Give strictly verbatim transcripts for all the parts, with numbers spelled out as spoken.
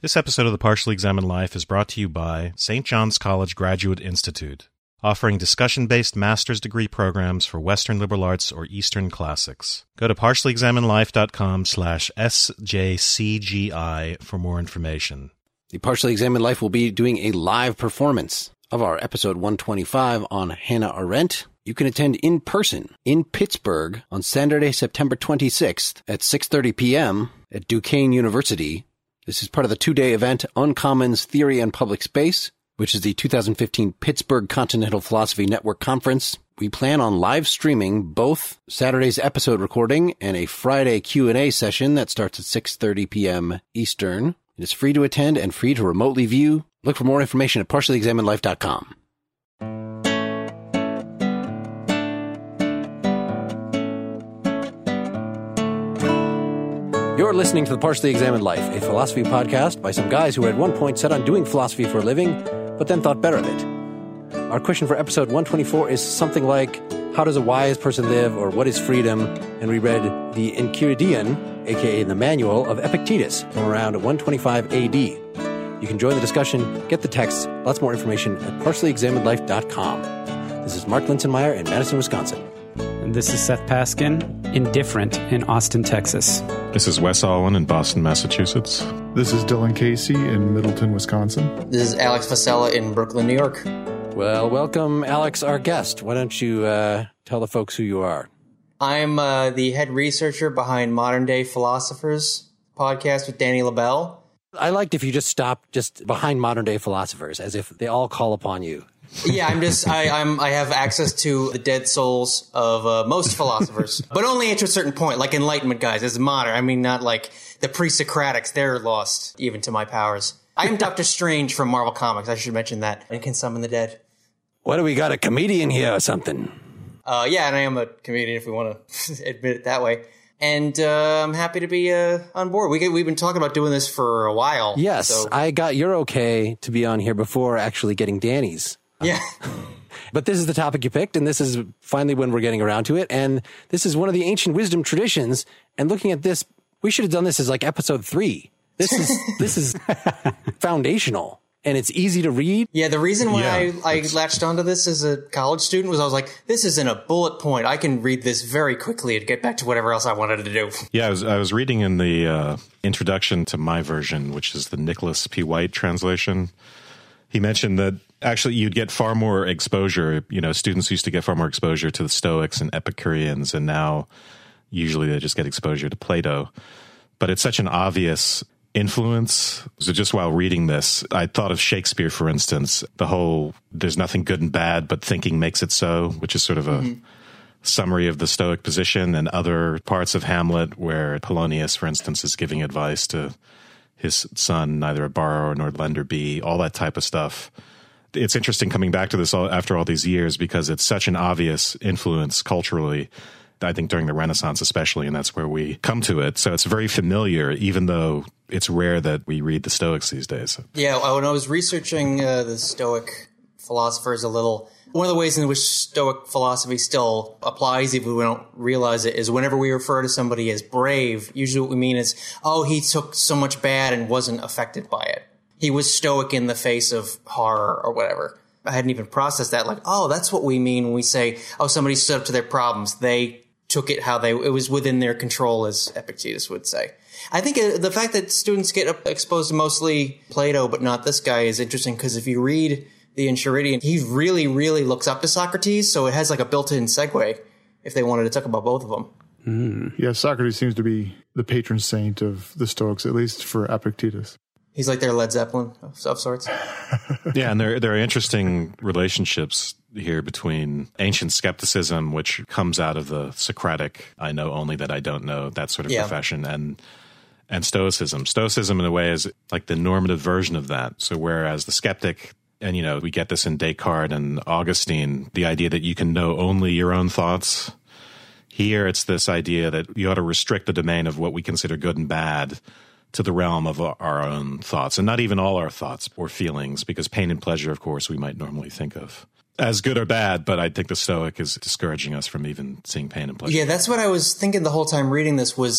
This episode of the Partially Examined Life is brought to you by Saint John's College Graduate Institute, offering discussion-based master's degree programs for Western liberal arts or Eastern classics. Go to partially examined life dot com slash S J C G I for more information. The Partially Examined Life will be doing a live performance of our episode one twenty-five on Hannah Arendt. You can attend in person in Pittsburgh on Saturday, September twenty-sixth at six thirty p.m. at Duquesne University. This is part of the two-day event, Uncommons Theory and Public Space, which is the two thousand fifteen Pittsburgh Continental Philosophy Network Conference. We plan on live streaming both Saturday's episode recording and a Friday Q and A session that starts at six thirty p.m. Eastern. It is free to attend and free to remotely view. Look for more information at partially examined life dot com. You're listening to The Partially Examined Life, a philosophy podcast by some guys who were at one point set on doing philosophy for a living, but then thought better of it. Our question for episode one twenty-four is something like, how does a wise person live, or what is freedom? And we read the Enchiridion, aka the Manual of Epictetus, from around one twenty-five A D. You can join the discussion, get the text, lots more information at partially examined life dot com. This is Mark Linsenmeyer in Madison, Wisconsin. And this is Seth Paskin, Indifferent in Austin, Texas. This is Wes Allen in Boston, Massachusetts. This is Dylan Casey in Middleton, Wisconsin. This is Alex Vasella in Brooklyn, New York. Well, welcome, Alex, our guest. Why don't you uh, tell the folks who you are? I'm uh, the head researcher behind Modern Day Philosophers podcast with Danny LaBelle. I liked if you just stopped just behind Modern Day Philosophers, as if they all call upon you. Yeah, I'm just I, I'm I have access to the dead souls of uh, most philosophers, but only to a certain point, like Enlightenment guys. As modern, I mean, not like the pre-Socratics. They're lost even to my powers. I am Doctor Strange from Marvel Comics. I should mention that. And can summon the dead. What do we got? A comedian here or something? Uh, yeah, and I am a comedian if we want to admit it that way. And uh, I'm happy to be uh, on board. We, we've been talking about doing this for a while. Yes, so. I got your okay to be on here before actually getting Danny's. Yeah. But this is the topic you picked, and this is finally when we're getting around to it. And this is one of the ancient wisdom traditions. And looking at this, we should have done this as like episode three. This is this is foundational, and it's easy to read. Yeah, the reason why Yeah, I, I latched onto this as a college student was I was like, this isn't a bullet point. I can read this very quickly and get back to whatever else I wanted to do. Yeah, I was, I was reading in the uh, introduction to my version, which is the Nicholas P. White translation. He mentioned that actually you'd get far more exposure. You know, students used to get far more exposure to the Stoics and Epicureans, and now usually they just get exposure to Plato. But it's such an obvious influence. So just while reading this, I thought of Shakespeare, for instance, the whole there's nothing good and bad, but thinking makes it so, which is sort of a mm-hmm. summary of the Stoic position, and other parts of Hamlet where Polonius, for instance, is giving advice to his son, neither a borrower nor lender be, all that type of stuff. It's interesting coming back to this all, after all these years, because it's such an obvious influence culturally, I think during the Renaissance especially, and that's where we come to it. So it's very familiar, even though it's rare that we read the Stoics these days. Yeah, when I was researching uh, the Stoic philosophers a little, one of the ways in which Stoic philosophy still applies, even if we don't realize it, is whenever we refer to somebody as brave, usually what we mean is, oh, he took so much bad and wasn't affected by it. He was stoic in the face of horror or whatever. I hadn't even processed that. Like, oh, that's what we mean when we say, oh, somebody stood up to their problems. They took it how they, it was within their control, as Epictetus would say. I think uh, the fact that students get exposed to mostly Plato, but not this guy, is interesting, because if you read the Enchiridion, he really, really looks up to Socrates, so it has like a built-in segue if they wanted to talk about both of them. Mm. Yeah, Socrates seems to be the patron saint of the Stoics, at least for Epictetus. He's like their Led Zeppelin of, of sorts. Yeah, and there, there are interesting relationships here between ancient skepticism, which comes out of the Socratic, I know only that I don't know, that sort of yeah. profession, and and Stoicism. Stoicism, in a way, is like the normative version of that. So whereas the skeptic, and, you know, we get this in Descartes and Augustine, the idea that you can know only your own thoughts. Here, it's this idea that you ought to restrict the domain of what we consider good and bad to the realm of our own thoughts, and not even all our thoughts or feelings, because pain and pleasure, of course, we might normally think of as good or bad, but I think the Stoic is discouraging us from even seeing pain and pleasure. Yeah, that's what I was thinking the whole time reading this was,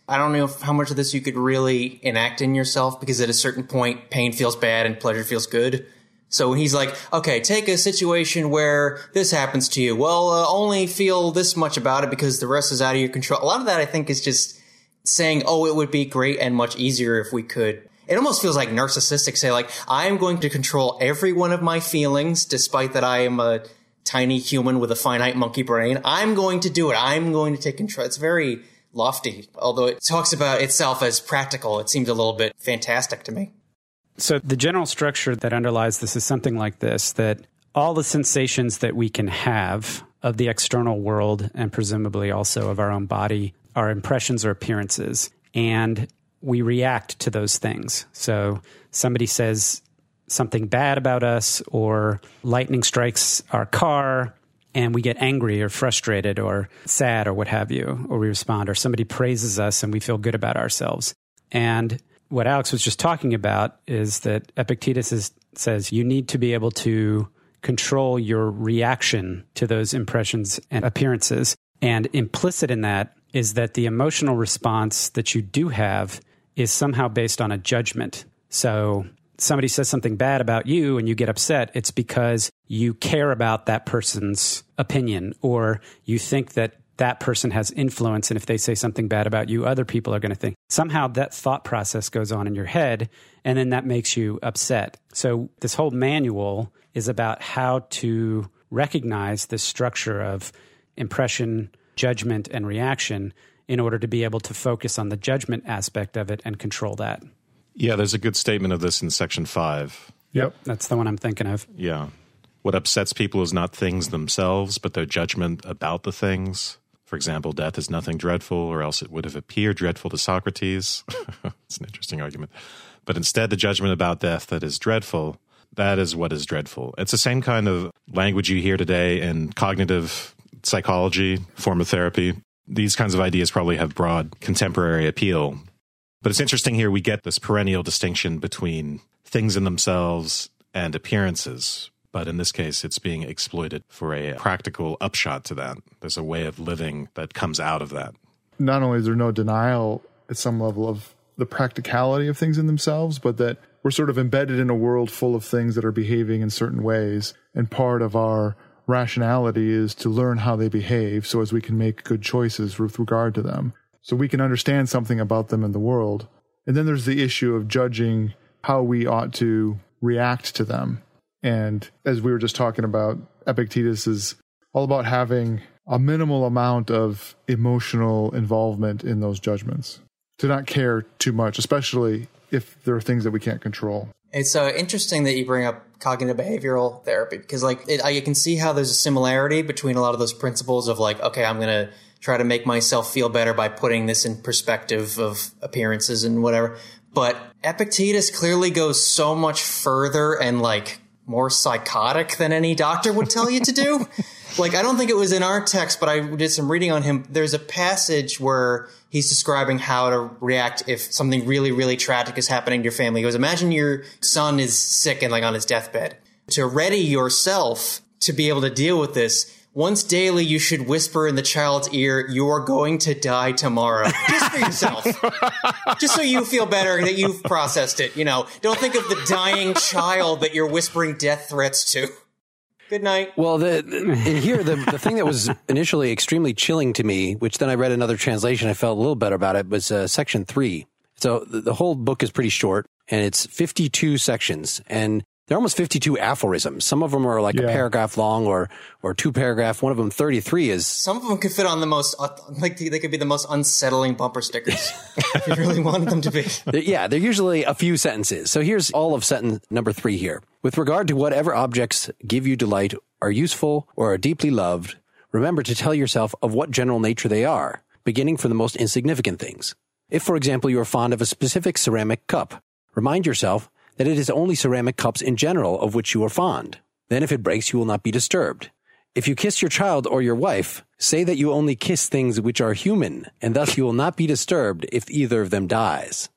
I don't know if, how much of this you could really enact in yourself, because at a certain point, pain feels bad and pleasure feels good. So when he's like, okay, take a situation where this happens to you. Well, uh, only feel this much about it because the rest is out of your control. A lot of that, I think, is just saying, oh, it would be great and much easier if we could. It almost feels like narcissistic, say, like, I'm going to control every one of my feelings, despite that I am a tiny human with a finite monkey brain. I'm going to do it. I'm going to take control. It's very lofty, although it talks about itself as practical. It seems a little bit fantastic to me. So the general structure that underlies this is something like this, that all the sensations that we can have of the external world and presumably also of our own body are impressions or appearances, and we react to those things. So somebody says something bad about us, or lightning strikes our car, and we get angry or frustrated or sad or what have you, or we respond, or somebody praises us and we feel good about ourselves. And what Alex was just talking about is that Epictetus is, says you need to be able to control your reaction to those impressions and appearances. And implicit in that is that the emotional response that you do have is somehow based on a judgment. So somebody says something bad about you and you get upset, it's because you care about that person's opinion, or you think that that person has influence, and if they say something bad about you, other people are going to think. Somehow that thought process goes on in your head, and then that makes you upset. So this whole manual is about how to recognize this structure of impression, judgment, and reaction in order to be able to focus on the judgment aspect of it and control that. Yeah, there's a good statement of this in section five. Yep. That's the one I'm thinking of. Yeah. What upsets people is not things themselves, but their judgment about the things. For example, death is nothing dreadful, or else it would have appeared dreadful to Socrates. It's an interesting argument. But instead, the judgment about death that is dreadful, that is what is dreadful. It's the same kind of language you hear today in cognitive psychology, form of therapy. These kinds of ideas probably have broad contemporary appeal. But it's interesting here, we get this perennial distinction between things in themselves and appearances. But in this case, it's being exploited for a practical upshot to that. There's a way of living that comes out of that. Not only is there no denial at some level of the practicality of things in themselves, but that we're sort of embedded in a world full of things that are behaving in certain ways. And part of our rationality is to learn how they behave so as we can make good choices with regard to them. So we can understand something about them in the world. And then there's the issue of judging how we ought to react to them. And as we were just talking about, Epictetus is all about having a minimal amount of emotional involvement in those judgments, to not care too much, especially if there are things that we can't control. It's uh, interesting that you bring up cognitive behavioral therapy, because like it, I can see how there's a similarity between a lot of those principles of like, okay, I'm going to try to make myself feel better by putting this in perspective of appearances and whatever. But Epictetus clearly goes so much further and like more psychotic than any doctor would tell you to do. Like, I don't think it was in our text, but I did some reading on him. There's a passage where he's describing how to react if something really, really tragic is happening to your family. He goes, imagine your son is sick and like on his deathbed. To ready yourself to be able to deal with this, once daily you should whisper in the child's ear, you're going to die tomorrow. Just for yourself. Just so you feel better that you've processed it, you know. Don't think of the dying child that you're whispering death threats to. Good night. Well, the, in here, the, the thing that was initially extremely chilling to me, which then I read another translation, I felt a little better about it, was uh, section three. So the, the whole book is pretty short, and it's fifty-two sections, and they're almost fifty-two aphorisms. Some of them are like yeah. a paragraph long or or two paragraph. One of them, thirty-three, is... Some of them could fit on the most, like they could be the most unsettling bumper stickers if you really wanted them to be. They're, yeah, they're usually a few sentences. So here's all of sentence number three here. With regard to whatever objects give you delight, are useful, or are deeply loved, remember to tell yourself of what general nature they are, beginning from the most insignificant things. If, for example, you are fond of a specific ceramic cup, remind yourself that it is only ceramic cups in general of which you are fond. Then if it breaks, you will not be disturbed. If you kiss your child or your wife, say that you only kiss things which are human, and thus you will not be disturbed if either of them dies.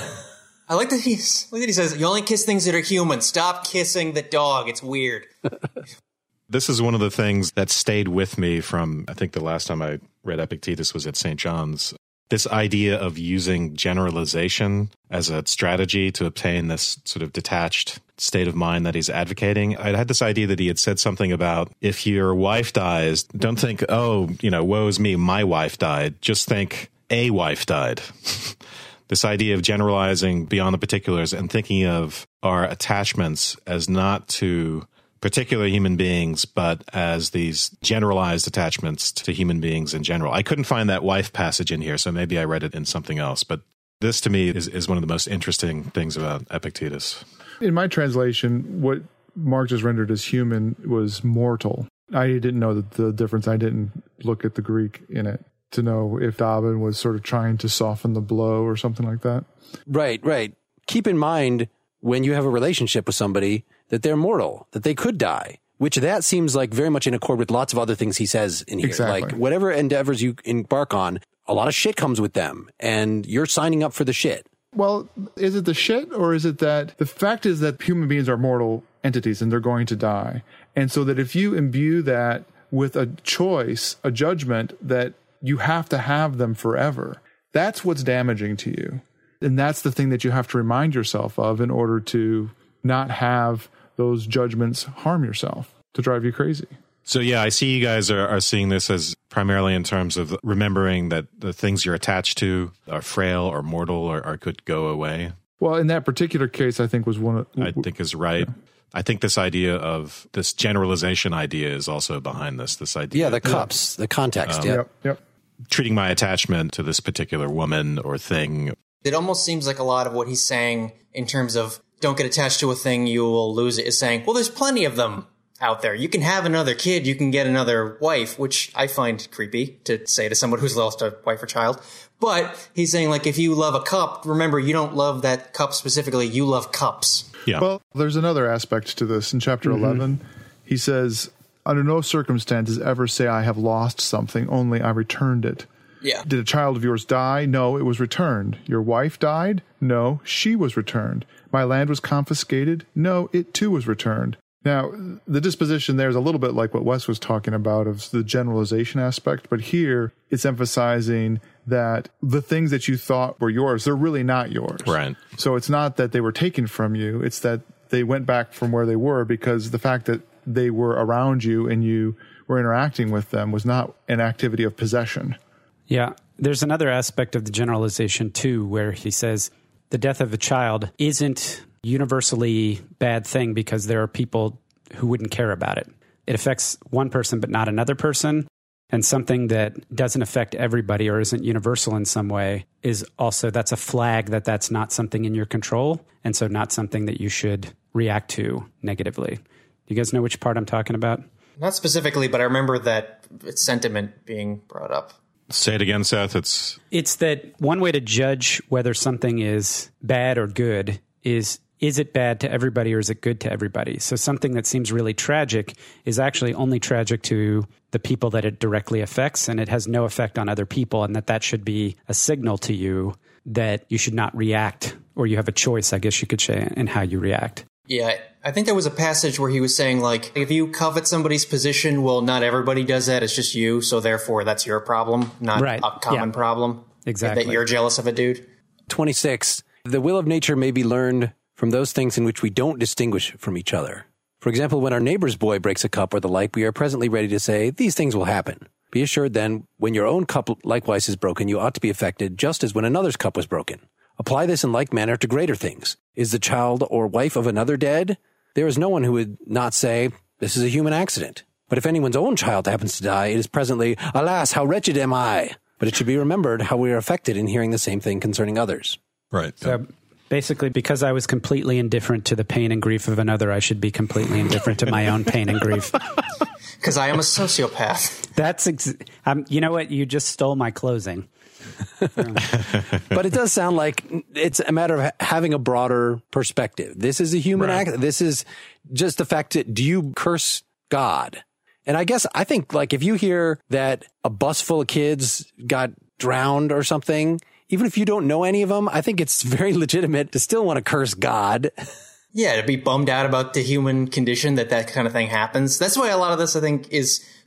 I like that, he's, like that he says, you only kiss things that are human. Stop kissing the dog. It's weird. This is one of the things that stayed with me from, I think the last time I read Epictetus was at Saint John's. this idea of using generalization as a strategy to obtain this sort of detached state of mind that he's advocating. I had this idea that he had said something about if your wife dies, don't think, oh, you know, woe is me, my wife died. Just think a wife died. This idea of generalizing beyond the particulars and thinking of our attachments as not to particular human beings, but as these generalized attachments to human beings in general. I couldn't find that wife passage in here, so maybe I read it in something else. But this, to me, is, is one of the most interesting things about Epictetus. In my translation, what Mark just rendered as human was mortal. I didn't know that the difference. I didn't look at the Greek in it to know if Dobbin was sort of trying to soften the blow or something like that. Right, right. Keep in mind when you have a relationship with somebody that they're mortal, that they could die, which that seems like very much in accord with lots of other things he says in here. Exactly. Like whatever endeavors you embark on, a lot of shit comes with them, and you're signing up for the shit. Well, is it the shit, or is it that the fact is that human beings are mortal entities and they're going to die? And so that if you imbue that with a choice, a judgment that you have to have them forever, that's what's damaging to you. And that's the thing that you have to remind yourself of in order to not have those judgments harm yourself, to drive you crazy. So, yeah, I see you guys are, are seeing this as primarily in terms of remembering that the things you're attached to are frail or mortal or, or could go away. Well, in that particular case, I think was one of... I think is right. Yeah. I think this idea of this generalization idea is also behind this, this idea. Yeah, the cups, the context. Um, yeah. Yep, yep. Treating my attachment to this particular woman or thing. It almost seems like a lot of what he's saying in terms of don't get attached to a thing, you will lose it, is saying, well, there's plenty of them out there. You can have another kid, you can get another wife, which I find creepy to say to someone who's lost a wife or child. But he's saying, like, if you love a cup, remember, you don't love that cup specifically, you love cups. Yeah. Well, there's another aspect to this. In chapter mm-hmm. eleven, he says, under no circumstances ever say I have lost something, only I returned it. Yeah. Did a child of yours die? No, it was returned. Your wife died? No, she was returned. My land was confiscated? No, it too was returned. Now, the disposition there is a little bit like what Wes was talking about of the generalization aspect, but here it's emphasizing that the things that you thought were yours, they're really not yours. Right. So it's not that they were taken from you, it's that they went back from where they were because the fact that they were around you and you were interacting with them was not an activity of possession. Yeah. There's another aspect of the generalization, too, where he says the death of a child isn't universally bad thing because there are people who wouldn't care about it. It affects one person but not another person. And something that doesn't affect everybody or isn't universal in some way is also, that's a flag that that's not something in your control. And so not something that you should react to negatively. Do you guys know which part I'm talking about? Not specifically, but I remember that sentiment being brought up. Say it again, Seth. It's It's that one way to judge whether something is bad or good is, is it bad to everybody or is it good to everybody? So something that seems really tragic is actually only tragic to the people that it directly affects, and it has no effect on other people, and that that should be a signal to you that you should not react, or you have a choice, I guess you could say, in how you react. Yeah, I think there was a passage where he was saying, like, if you covet somebody's position, well, not everybody does that. It's just you. So therefore, that's your problem, not right. a common yeah. problem. Exactly. That you're jealous of a dude. twenty-six. The will of nature may be learned from those things in which we don't distinguish from each other. For example, when our neighbor's boy breaks a cup or the like, we are presently ready to say, these things will happen. Be assured then, when your own cup likewise is broken, you ought to be affected just as when another's cup was broken. Apply this in like manner to greater things. Is the child or wife of another dead? There is no one who would not say, this is a human accident. But if anyone's own child happens to die, it is presently, alas, how wretched am I? But it should be remembered how we are affected in hearing the same thing concerning others. Right. So basically, because I was completely indifferent to the pain and grief of another, I should be completely indifferent to my own pain and grief. Because I am a sociopath. That's, ex- um, you know what? You just stole my closing. But it does sound like it's a matter of having a broader perspective. This is a human right. act. This is just the fact that, do you curse God? And I guess I think, like, if you hear that a bus full of kids got drowned or something, even if you don't know any of them, I think it's very legitimate to still want to curse God. Yeah, to be bummed out about the human condition that that kind of thing happens. That's why a lot of this, I think, is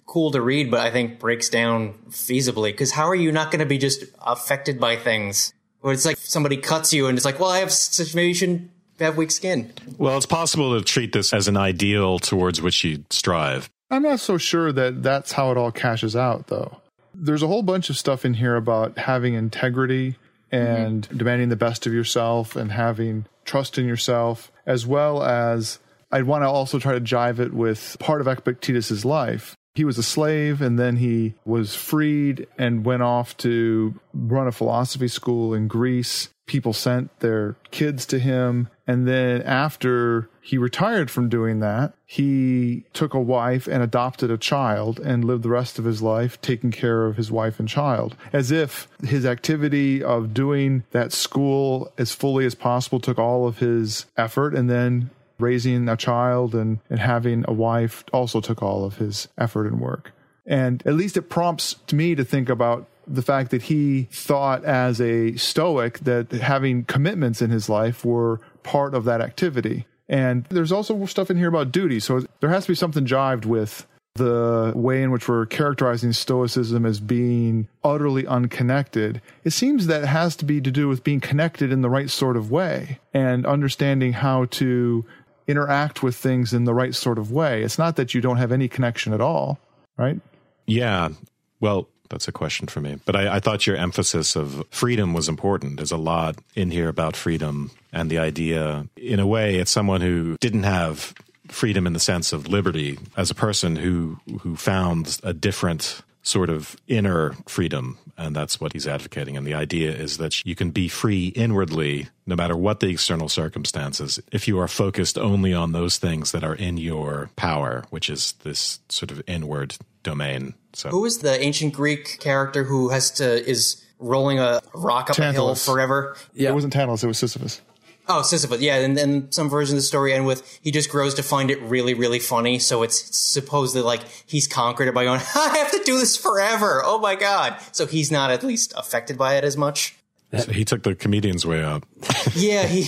cool to read, but I think breaks down feasibly. Because how are you not going to be just affected by things? Where it's like somebody cuts you and it's like, well, I have such, maybe you shouldn't have weak skin. Well, it's possible to treat this as an ideal towards which you strive. I'm not so sure that that's how it all cashes out, though. There's a whole bunch of stuff in here about having integrity and mm-hmm. demanding the best of yourself and having trust in yourself, as well as I'd want to also try to jive it with part of Epictetus's life. He was a slave, and then he was freed and went off to run a philosophy school in Greece. People sent their kids to him. And then after he retired from doing that, he took a wife and adopted a child and lived the rest of his life taking care of his wife and child, as if his activity of doing that school as fully as possible took all of his effort, and then raising a child and, and having a wife also took all of his effort and work. And at least it prompts me to think about the fact that he thought as a Stoic that having commitments in his life were part of that activity. And there's also stuff in here about duty. So there has to be something jived with the way in which we're characterizing Stoicism as being utterly unconnected. It seems that it has to be to do with being connected in the right sort of way and understanding how to interact with things in the right sort of way. It's not that you don't have any connection at all, right? Yeah. Well, that's a question for me. But I, I thought your emphasis of freedom was important. There's a lot in here about freedom and the idea, in a way, it's someone who didn't have freedom in the sense of liberty as a person who who found a different sort of inner freedom. And that's what he's advocating. And the idea is that you can be free inwardly, no matter what the external circumstances, if you are focused only on those things that are in your power, which is this sort of inward domain. So, who is the ancient Greek character who has to is rolling a rock up Tantalus. a hill forever? Yeah. It wasn't Tantalus, it was Sisyphus. Oh, Sisyphus, yeah, and then some version of the story end with he just grows to find it really, really funny, so it's supposed that, like, he's conquered it by going, I have to do this forever, oh my god. So he's not at least affected by it as much. So he took the comedian's way out. Yeah, he...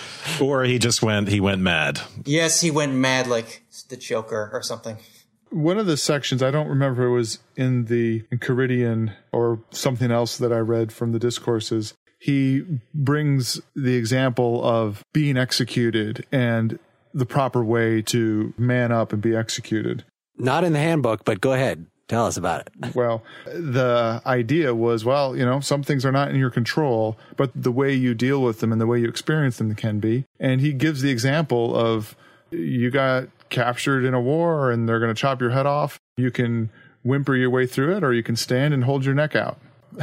Or he just went, he went mad. Yes, he went mad like the Joker or something. One of the sections, I don't remember if it was in the Enchiridion or something else that I read from the discourses, he brings the example of being executed and the proper way to man up and be executed. Not in the handbook, but go ahead. Tell us about it. Well, the idea was, well, you know, some things are not in your control, but the way you deal with them and the way you experience them can be. And he gives the example of you got captured in a war and they're going to chop your head off. You can whimper your way through it, or you can stand and hold your neck out.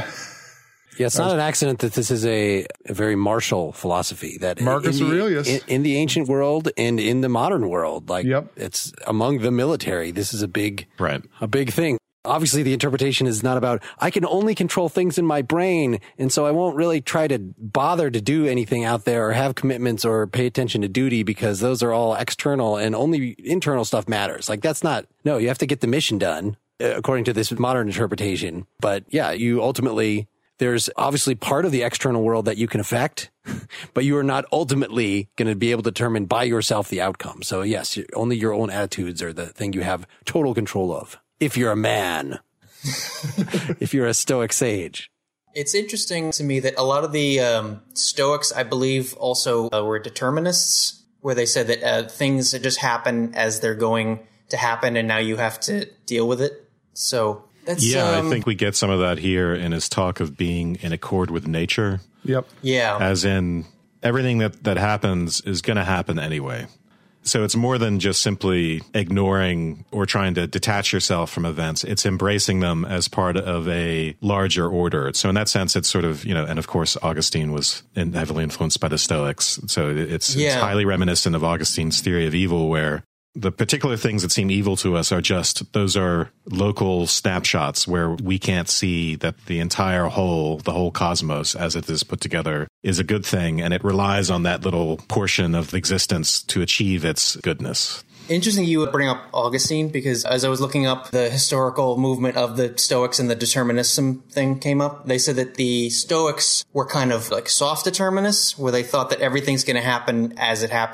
Yeah, it's not an accident that this is a, a very martial philosophy. That Marcus in the, Aurelius. In, in the ancient world and in the modern world, like yep. It's among the military. This is a big, right. a big thing. Obviously, the interpretation is not about, I can only control things in my brain, and so I won't really try to bother to do anything out there or have commitments or pay attention to duty because those are all external and only internal stuff matters. Like, that's not, no, you have to get the mission done, according to this modern interpretation. But yeah, you ultimately... There's obviously part of the external world that you can affect, but you are not ultimately going to be able to determine by yourself the outcome. So yes, only your own attitudes are the thing you have total control of. If you're a man, if you're a Stoic sage. It's interesting to me that a lot of the um, Stoics, I believe, also uh, were determinists, where they said that uh, things just happen as they're going to happen, and now you have to deal with it. So... That's, yeah, um, I think we get some of that here in his talk of being in accord with nature. Yep. Yeah. As in, everything that, that happens is going to happen anyway. So it's more than just simply ignoring or trying to detach yourself from events. It's embracing them as part of a larger order. So in that sense, it's sort of, you know, and of course, Augustine was in, heavily influenced by the Stoics. So it's, yeah. it's highly reminiscent of Augustine's theory of evil, where the particular things that seem evil to us are just, those are local snapshots where we can't see that the entire whole, the whole cosmos as it is put together is a good thing. And it relies on that little portion of existence to achieve its goodness. Interesting you would bring up Augustine, because as I was looking up the historical movement of the Stoics and the determinism thing came up, they said that the Stoics were kind of like soft determinists, where they thought that everything's going to happen as it happens.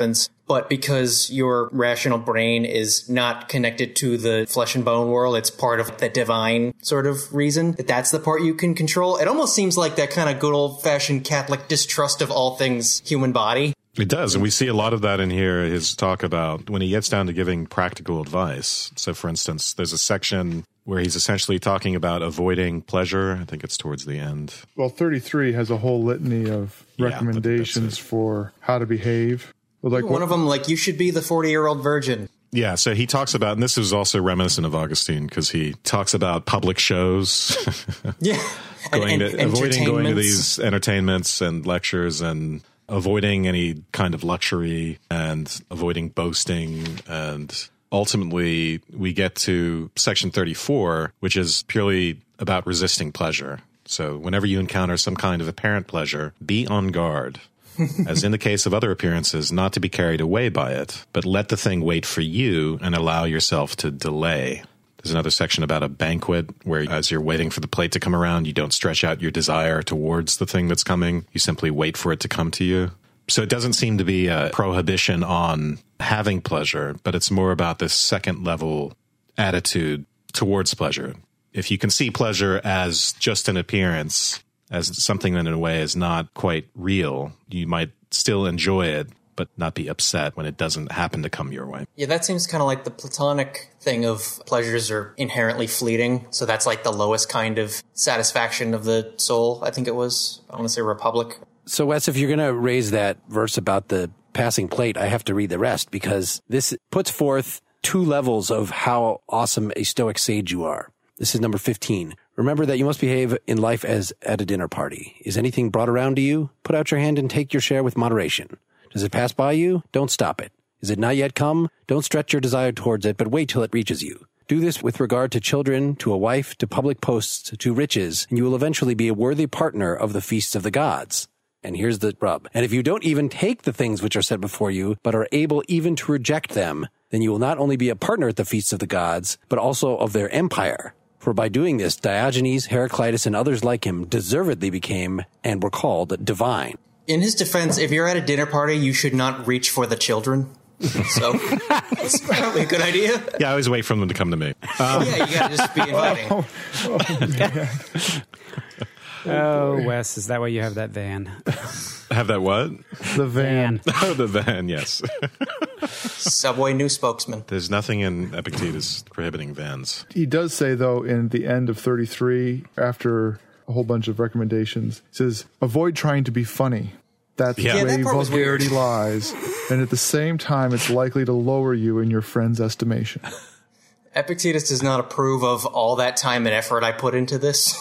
but because your rational brain is not connected to the flesh and bone world, it's part of the divine sort of reason that that's the part you can control. It almost seems like that kind of good old-fashioned Catholic distrust of all things human body. It does, and we see a lot of that in here, his talk about when he gets down to giving practical advice. So, for instance, there's a section where he's essentially talking about avoiding pleasure. I think it's towards the end. Well, thirty-three has a whole litany of Yeah, recommendations for how to behave. Like One what, of them, like, you should be the forty-year-old virgin. Yeah, so he talks about, and this is also reminiscent of Augustine, because he talks about public shows, Yeah. going and, to, and avoiding going to entertainments. these entertainments and lectures, and avoiding any kind of luxury, and avoiding boasting. And ultimately, we get to section thirty-four, which is purely about resisting pleasure. So whenever you encounter some kind of apparent pleasure, be on guard. As in the case of other appearances, not to be carried away by it, but let the thing wait for you and allow yourself to delay. There's another section about a banquet where as you're waiting for the plate to come around, you don't stretch out your desire towards the thing that's coming. You simply wait for it to come to you. So it doesn't seem to be a prohibition on having pleasure, but it's more about this second level attitude towards pleasure. If you can see pleasure as just an appearance, as something that in a way is not quite real, you might still enjoy it, but not be upset when it doesn't happen to come your way. Yeah, that seems kind of like the Platonic thing of pleasures are inherently fleeting. So that's like the lowest kind of satisfaction of the soul. I think it was, I want to say Republic. So, Wes, if you're going to raise that verse about the passing plate, I have to read the rest because this puts forth two levels of how awesome a Stoic sage you are. This is number fifteen. Remember that you must behave in life as at a dinner party. Is anything brought around to you? Put out your hand and take your share with moderation. Does it pass by you? Don't stop it. Is it not yet come? Don't stretch your desire towards it, but wait till it reaches you. Do this with regard to children, to a wife, to public posts, to riches, and you will eventually be a worthy partner of the feasts of the gods. And here's the rub. And if you don't even take the things which are set before you, but are able even to reject them, then you will not only be a partner at the feasts of the gods, but also of their empire. For by doing this, Diogenes, Heraclitus, and others like him deservedly became and were called divine. In his defense, if you're at a dinner party, you should not reach for the children. So that's probably a good idea. Yeah, I always wait for them to come to me. Um, Yeah, you gotta just be inviting. oh, man. Oh, Wes, is that why you have that van? have that what? The van. Oh, the van, yes. Subway new spokesman. There's nothing in Epictetus prohibiting vans. He does say, though, in the end of thirty-three, after a whole bunch of recommendations, he says, avoid trying to be funny. That's Yeah. Yeah, where that part was vulgarity weird. lies. And at the same time, it's likely to lower you in your friend's estimation. Epictetus does not approve of all that time and effort I put into this.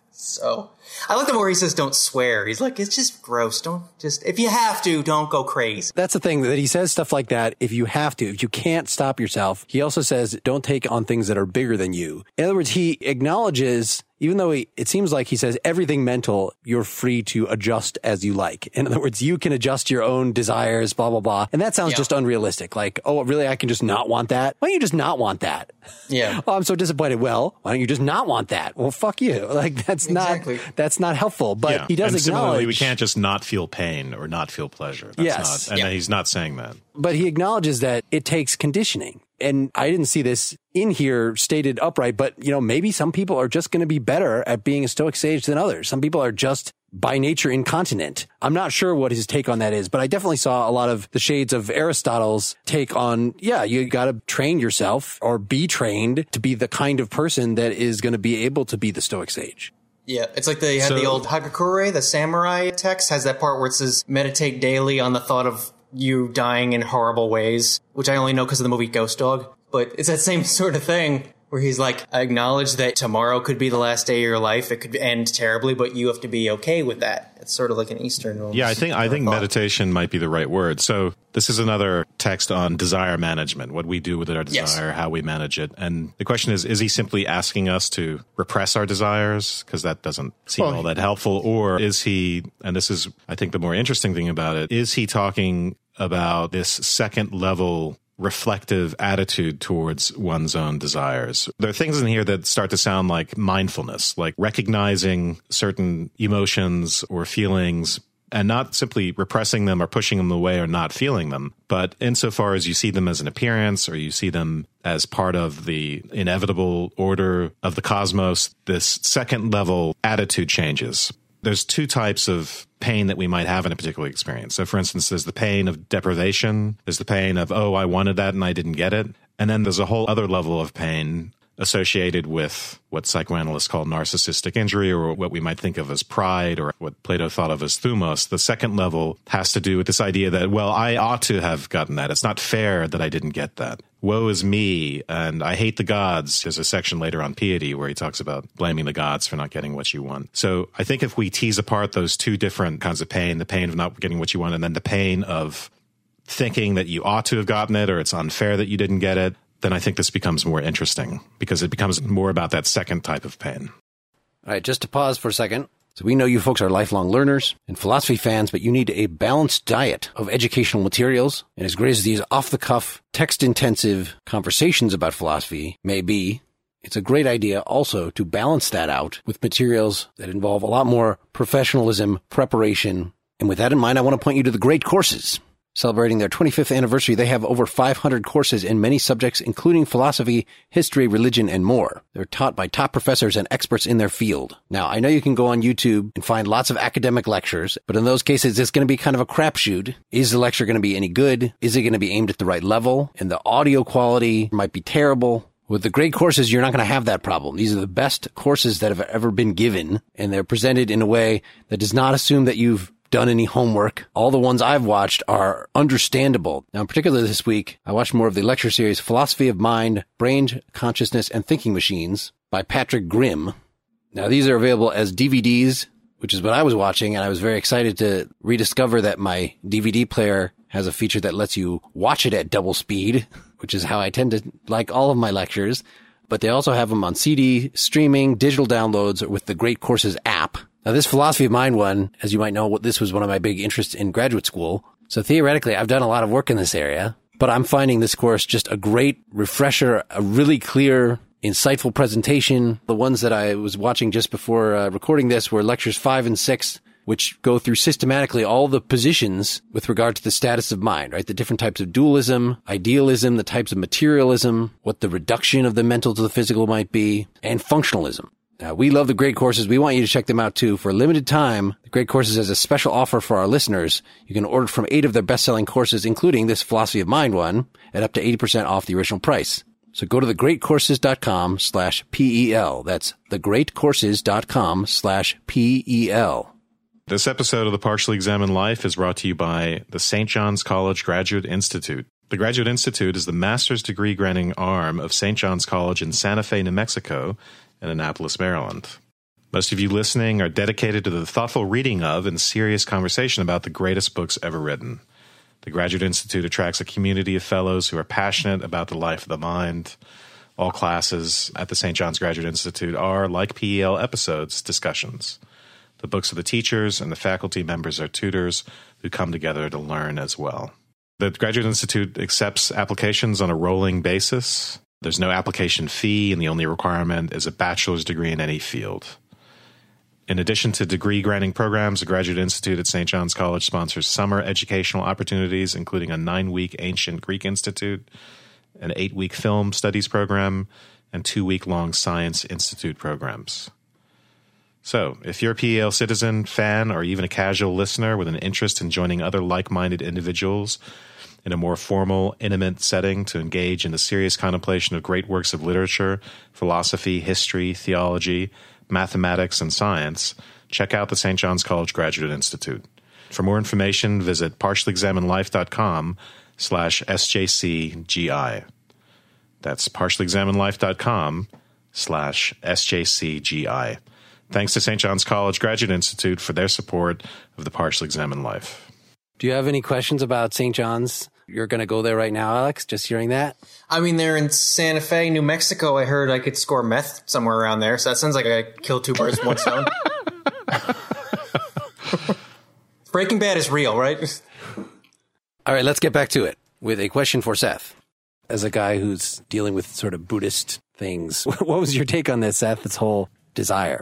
So I like the more he says don't swear. He's like, it's just gross. Don't just, if you have to, don't go crazy. That's the thing, that he says stuff like that if you have to, if you can't stop yourself. He also says don't take on things that are bigger than you. In other words, he acknowledges, even though he, it seems like he says everything mental, you're free to adjust as you like. In other words, you can adjust your own desires, blah, blah, blah. And that sounds Yeah. just unrealistic. Like, oh, really? I can just not want that? Why don't you just not want that? Yeah. Oh, I'm so disappointed. Well, why don't you just not want that? Well, fuck you. Like, that's Exactly. not, that's not helpful. But Yeah. he does and acknowledge. similarly, we can't just not feel pain or not feel pleasure. That's Yes. Not, and Yeah. he's not saying that. But he acknowledges that it takes conditioning. And I didn't see this in here stated upright, but, you know, maybe some people are just going to be better at being a Stoic sage than others. Some people are just by nature incontinent. I'm not sure what his take on that is, but I definitely saw a lot of the shades of Aristotle's take on, yeah, you got to train yourself or be trained to be the kind of person that is going to be able to be the Stoic sage. Yeah, it's like they had So- the old Hagakure, the samurai text, has that part where it says meditate daily on the thought of you dying in horrible ways, which I only know because of the movie Ghost Dog. But it's that same sort of thing where he's like, acknowledge that tomorrow could be the last day of your life. It could end terribly, but you have to be okay with that. It's sort of like an Eastern. Yeah, I think I think thought. meditation might be the right word. So this is another text on desire management, what we do with our Yes. desire, how we manage it. And the question is, is he simply asking us to repress our desires? Because that doesn't seem Well, all that helpful. Or is he, and this is, I think, the more interesting thing about it, is he talking about this second level reflective attitude towards one's own desires? There are things in here that start to sound like mindfulness, like recognizing certain emotions or feelings and not simply repressing them or pushing them away or not feeling them, but insofar as you see them as an appearance or you see them as part of the inevitable order of the cosmos, this second level attitude changes. There's two types of pain that we might have in a particular experience. So, for instance, there's the pain of deprivation. There's the pain of, oh, I wanted that and I didn't get it. And then there's a whole other level of pain associated with what psychoanalysts call narcissistic injury, or what we might think of as pride, or what Plato thought of as thumos. The second level has to do with this idea that, well, I ought to have gotten that. It's not fair that I didn't get that. Woe is me, and I hate the gods. There's a section later on piety where he talks about blaming the gods for not getting what you want. So I think if we tease apart those two different kinds of pain, the pain of not getting what you want, and then the pain of thinking that you ought to have gotten it, or it's unfair that you didn't get it, then I think this becomes more interesting because it becomes more about that second type of pain. All right, just to pause for a second. So we know you folks are lifelong learners and philosophy fans, but you need a balanced diet of educational materials. And as great as these off-the-cuff, text-intensive conversations about philosophy may be, it's a great idea also to balance that out with materials that involve a lot more professionalism, preparation. And with that in mind, I want to point you to the Great Courses. Celebrating their twenty-fifth anniversary, they have over five hundred courses in many subjects, including philosophy, history, religion, and more. They're taught by top professors and experts in their field. Now, I know you can go on YouTube and find lots of academic lectures, but in those cases, it's going to be kind of a crapshoot. Is the lecture going to be any good? Is it going to be aimed at the right level? And the audio quality might be terrible. With the Great Courses, you're not going to have that problem. These are the best courses that have ever been given, and they're presented in a way that does not assume that you've done any homework. All the ones I've watched are understandable. Now, in particular this week, I watched more of the lecture series Philosophy of Mind, Brain, Consciousness, and Thinking Machines by Patrick Grimm. Now, these are available as D V Ds, which is what I was watching, and I was very excited to rediscover that my D V D player has a feature that lets you watch it at double speed, which is how I tend to like all of my lectures. But they also have them on C D, streaming, digital downloads, or with the Great Courses app. Now, this Philosophy of Mind one, as you might know, this was one of my big interests in graduate school. So theoretically, I've done a lot of work in this area, but I'm finding this course just a great refresher, a really clear, insightful presentation. The ones that I was watching just before uh, recording this were lectures five and six, which go through systematically all the positions with regard to the status of mind, right? The different types of dualism, idealism, the types of materialism, what the reduction of the mental to the physical might be, and functionalism. Now, we love the Great Courses. We want you to check them out, too. For a limited time, the Great Courses has a special offer for our listeners. You can order from eight of their best-selling courses, including this Philosophy of Mind one, at up to eighty percent off the original price. So go to thegreatcourses.com slash P-E-L. That's thegreatcourses.com slash P-E-L. This episode of The Partially Examined Life is brought to you by the Saint John's College Graduate Institute. The Graduate Institute is the master's degree granting arm of Saint John's College in Santa Fe, New Mexico, and Annapolis, Maryland. Most of you listening are dedicated to the thoughtful reading of and serious conversation about the greatest books ever written. The Graduate Institute attracts a community of fellows who are passionate about the life of the mind. All classes at the Saint John's Graduate Institute are, like P E L episodes, discussions. The books of the teachers and the faculty members are tutors who come together to learn as well. The Graduate Institute accepts applications on a rolling basis. There's no application fee, and the only requirement is a bachelor's degree in any field. In addition to degree-granting programs, the Graduate Institute at Saint John's College sponsors summer educational opportunities, including a nine-week Ancient Greek Institute, an eight-week film studies program, and two-week-long Science Institute programs. So, if you're a P E L citizen, fan, or even a casual listener with an interest in joining other like-minded individuals in a more formal, intimate setting to engage in the serious contemplation of great works of literature, philosophy, history, theology, mathematics, and science, check out the Saint John's College Graduate Institute. For more information, visit partiallyexaminedlife.com slash SJCGI. That's partiallyexaminedlife.com slash SJCGI. Thanks to Saint John's College Graduate Institute for their support of the Partially Examined Life. Do you have any questions about Saint John's? You're going to go there right now, Alex, just hearing that? I mean, they're in Santa Fe, New Mexico. I heard I could score meth somewhere around there, so that sounds like I kill two birds with one stone. Breaking Bad is real, right? All right, let's get back to it with a question for Seth. As a guy who's dealing with sort of Buddhist things, what was your take on this, Seth, this whole desire?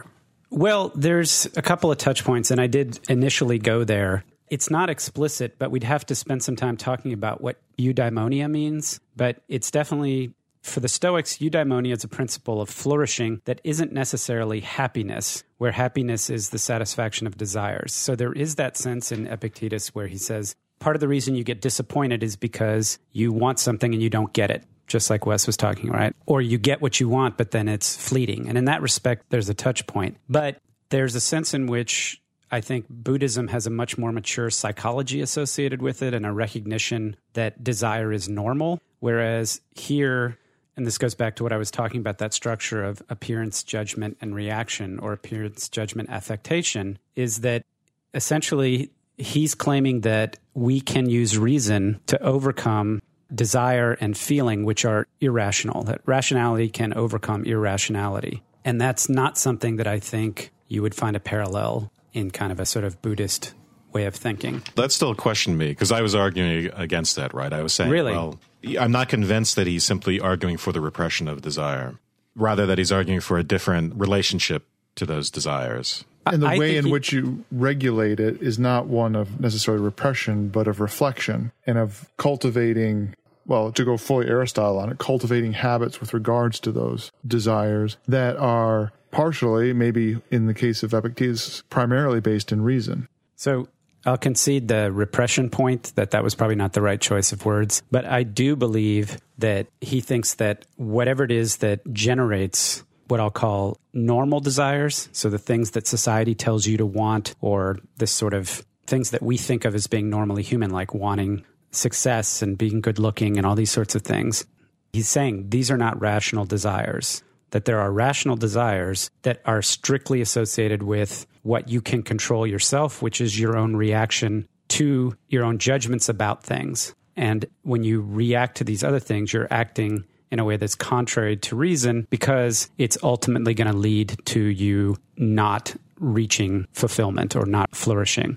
Well, there's a couple of touch points, and I did initially go there. It's not explicit, but we'd have to spend some time talking about what eudaimonia means. But it's definitely, for the Stoics, eudaimonia is a principle of flourishing that isn't necessarily happiness, where happiness is the satisfaction of desires. So there is that sense in Epictetus where he says, part of the reason you get disappointed is because you want something and you don't get it, just like Wes was talking, right? Or you get what you want, but then it's fleeting. And in that respect, there's a touch point. But there's a sense in which I think Buddhism has a much more mature psychology associated with it and a recognition that desire is normal. Whereas here, and this goes back to what I was talking about, that structure of appearance, judgment, and reaction, or appearance, judgment, affectation, is that essentially he's claiming that we can use reason to overcome desire and feeling, which are irrational, that rationality can overcome irrationality. And that's not something that I think you would find a parallel in kind of a sort of Buddhist way of thinking. That still questioned me, because I was arguing against that, right? I was saying, really? well, I'm not convinced that he's simply arguing for the repression of desire, rather that he's arguing for a different relationship to those desires. And the I way in he, which you regulate it is not one of necessarily repression, but of reflection and of cultivating, well, to go fully Aristotle on it, cultivating habits with regards to those desires that are partially, maybe in the case of Epictetus, primarily based in reason. So I'll concede the repression point, that that was probably not the right choice of words. But I do believe that he thinks that whatever it is that generates what I'll call normal desires, so the things that society tells you to want, or this sort of things that we think of as being normally human, like wanting success and being good looking and all these sorts of things. He's saying these are not rational desires, that there are rational desires that are strictly associated with what you can control yourself, which is your own reaction to your own judgments about things. And when you react to these other things, you're acting in a way that's contrary to reason, because it's ultimately going to lead to you not reaching fulfillment or not flourishing.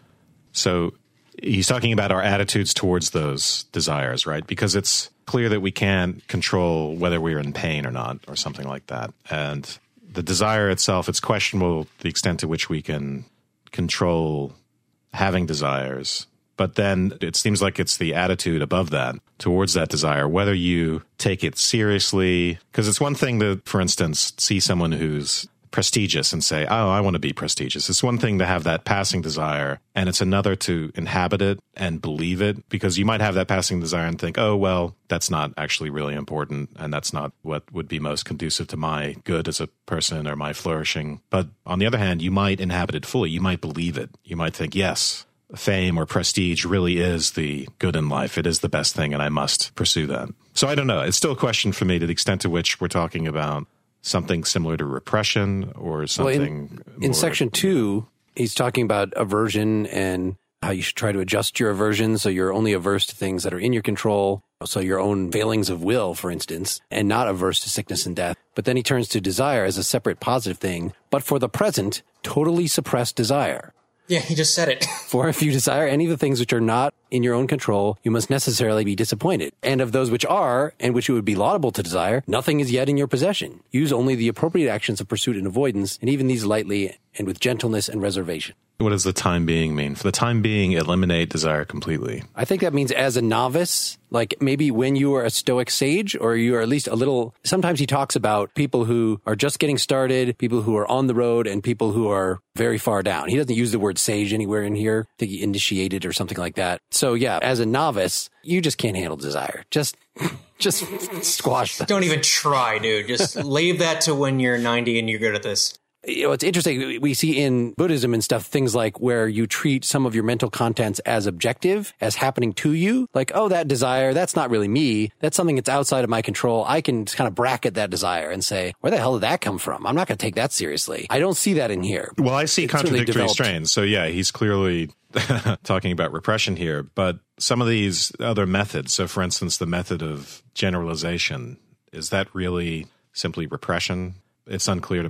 So he's talking about our attitudes towards those desires, right? Because it's clear that we can't control whether we're in pain or not, or something like that. And the desire itself, it's questionable the extent to which we can control having desires. But then it seems like it's the attitude above that, towards that desire, whether you take it seriously. Because it's one thing to, for instance, see someone who's prestigious and say, oh, I want to be prestigious. It's one thing to have that passing desire, and it's another to inhabit it and believe it, because you might have that passing desire and think, oh, well, that's not actually really important, and that's not what would be most conducive to my good as a person or my flourishing. But on the other hand, you might inhabit it fully. You might believe it. You might think, yes, fame or prestige really is the good in life. It is the best thing, and I must pursue that. So I don't know. It's still a question for me to the extent to which we're talking about something similar to repression or something. Well, in, in section two, he's talking about aversion and how you should try to adjust your aversion so you're only averse to things that are in your control, so your own failings of will, for instance, and not averse to sickness and death. But then he turns to desire as a separate positive thing, but for the present, totally suppress desire. Yeah, he just said it. For if you desire any of the things which are not in your own control, you must necessarily be disappointed. And of those which are, and which it would be laudable to desire, nothing is yet in your possession. Use only the appropriate actions of pursuit and avoidance, and even these lightly and with gentleness and reservation. What does the time being mean? For the time being, eliminate desire completely. I think that means as a novice, like maybe when you are a Stoic sage, or you are at least a little, sometimes he talks about people who are just getting started, people who are on the road, and people who are very far down. He doesn't use the word sage anywhere in here. I think he initiated or something like that. So yeah, as a novice, you just can't handle desire. Just, just squash that. Don't even try, dude. Just leave that to when you're ninety and you're good at this. You know, it's interesting. We see in Buddhism and stuff, things like where you treat some of your mental contents as objective, as happening to you. Like, oh, that desire, that's not really me. That's something that's outside of my control. I can kind of bracket that desire and say, where the hell did that come from? I'm not going to take that seriously. I don't see that in here. Well, I see it's contradictory strains. So yeah, he's clearly talking about repression here. But some of these other methods, so for instance, the method of generalization, is that really simply repression? It's unclear to me.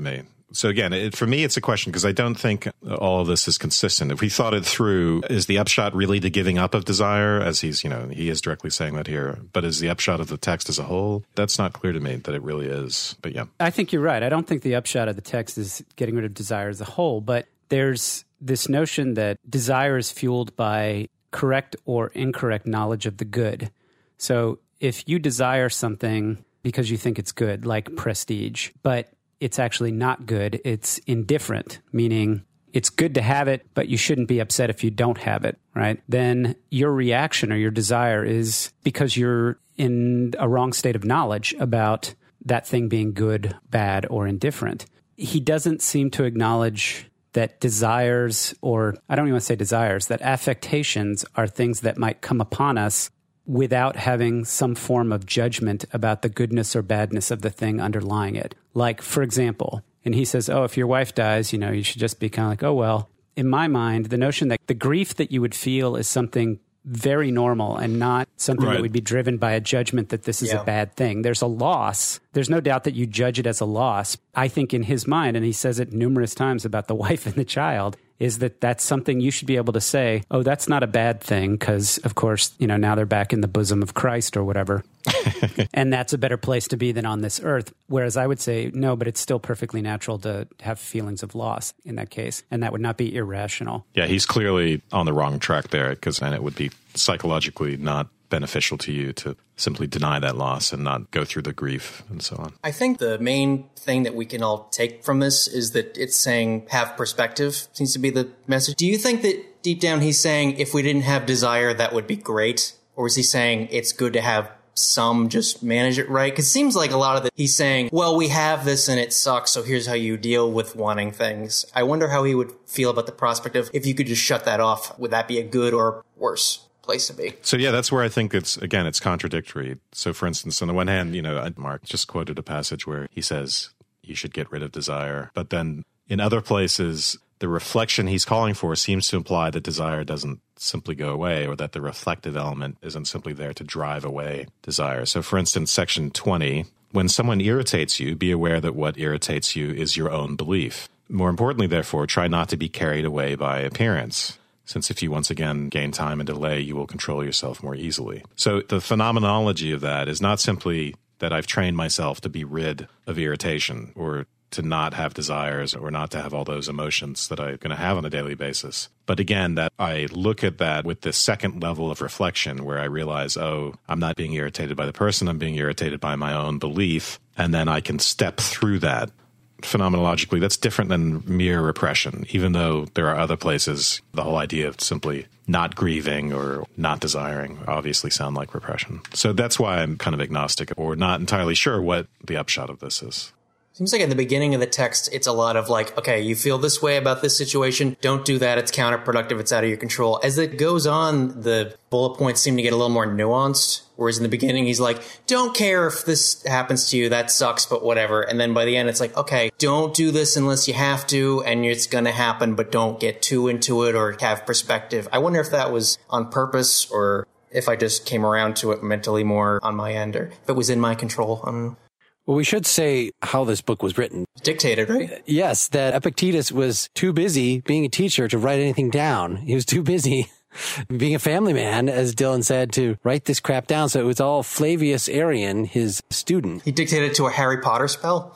So again, it, for me, it's a question because I don't think all of this is consistent. If we thought it through, is the upshot really the giving up of desire, as he's, you know, he is directly saying that here, but is the upshot of the text as a whole? That's not clear to me that it really is, but yeah. I think you're right. I don't think the upshot of the text is getting rid of desire as a whole, but there's this notion that desire is fueled by correct or incorrect knowledge of the good. So if you desire something because you think it's good, like prestige, but it's actually not good, it's indifferent, meaning it's good to have it, but you shouldn't be upset if you don't have it, right? Then your reaction or your desire is because you're in a wrong state of knowledge about that thing being good, bad, or indifferent. He doesn't seem to acknowledge that desires, or I don't even want to say desires, that affectations are things that might come upon us without having some form of judgment about the goodness or badness of the thing underlying it. Like, for example, and he says, oh, if your wife dies, you know, you should just be kind of like, oh, well. In my mind, the notion that the grief that you would feel is something very normal and not something right. that would be driven by a judgment that this is yeah. a bad thing. There's a loss. There's no doubt that you judge it as a loss. I think in his mind, and he says it numerous times about the wife and the child, is that that's something you should be able to say, oh, that's not a bad thing because, of course, you know, now they're back in the bosom of Christ or whatever. And that's a better place to be than on this earth. Whereas I would say, no, but it's still perfectly natural to have feelings of loss in that case. And that would not be irrational. Yeah, he's clearly on the wrong track there because then it would be psychologically not beneficial to you to simply deny that loss and not go through the grief and so on. I think the main thing that we can all take from this is that it's saying have perspective seems to be the message. Do you think that deep down he's saying if we didn't have desire, that would be great? Or is he saying it's good to have some, just manage it right? Because it seems like a lot of the he's saying, well, we have this and it sucks, so here's how you deal with wanting things. I wonder how he would feel about the prospect of if you could just shut that off. Would that be a good or worse place to be? So yeah, that's where I think it's, again, it's contradictory. So for instance, on the one hand, you know, Mark just quoted a passage where he says you should get rid of desire. But then in other places, the reflection he's calling for seems to imply that desire doesn't simply go away, or that the reflective element isn't simply there to drive away desire. So for instance, section twenty, when someone irritates you, be aware that what irritates you is your own belief. More importantly, therefore, try not to be carried away by appearance, since if you once again gain time and delay, you will control yourself more easily. So the phenomenology of that is not simply that I've trained myself to be rid of irritation or to not have desires or not to have all those emotions that I'm going to have on a daily basis. But again, that I look at that with this second level of reflection where I realize, oh, I'm not being irritated by the person, I'm being irritated by my own belief. And then I can step through that. Phenomenologically, that's different than mere repression, even though there are other places, the whole idea of simply not grieving or not desiring obviously sound like repression. So that's why I'm kind of agnostic or not entirely sure what the upshot of this is. Seems like at the beginning of the text, it's a lot of like, okay, you feel this way about this situation. Don't do that. It's counterproductive. It's out of your control. As it goes on, the bullet points seem to get a little more nuanced. Whereas in the beginning, he's like, don't care if this happens to you. That sucks, but whatever. And then by the end, it's like, okay, don't do this unless you have to. And it's going to happen, but don't get too into it or have perspective. I wonder if that was on purpose or if I just came around to it mentally more on my end or if it was in my control. I don't know. Well, we should say how this book was written. Dictated, right? Yes, that Epictetus was too busy being a teacher to write anything down. He was too busy being a family man, as Dylan said, to write this crap down. So it was all Flavius Arrian, his student. He dictated to a Harry Potter spell?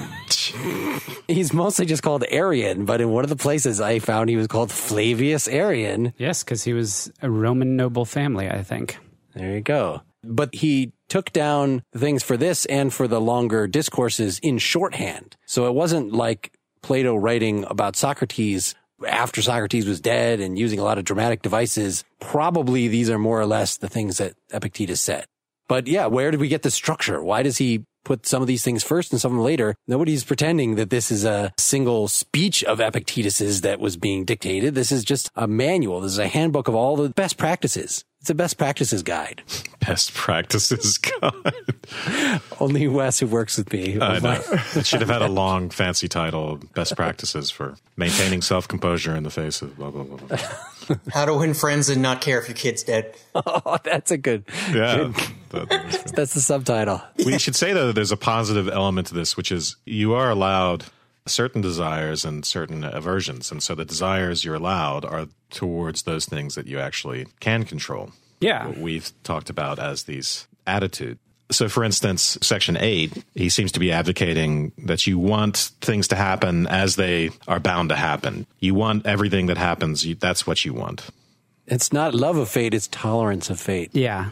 He's mostly just called Arrian, but in one of the places I found he was called Flavius Arrian. Yes, because he was a Roman noble family, I think. There you go. But he took down things for this and for the longer discourses in shorthand. So it wasn't like Plato writing about Socrates after Socrates was dead and using a lot of dramatic devices. Probably these are more or less the things that Epictetus said. But yeah, where did we get the structure? Why does he put some of these things first and some of them later? Nobody's pretending that this is a single speech of Epictetus's that was being dictated. This is just a manual. This is a handbook of all the best practices. It's a best practices guide. Best practices guide. Only Wes, who works with me. I know. It should have had a long, fancy title, Best Practices for Maintaining Self-Composure in the Face of blah, blah, blah, blah. How to win friends and not care if your kid's dead. Oh, that's a good. Yeah. Good. That, that's the subtitle. We should say, though, that there's a positive element to this, which is you are allowed certain desires and certain aversions. And so the desires you're allowed are towards those things that you actually can control. Yeah. What we've talked about as these attitudes. So, for instance, Section eight, he seems to be advocating that you want things to happen as they are bound to happen. You want everything that happens. You, that's what you want. It's not love of fate, it's tolerance of fate. Yeah.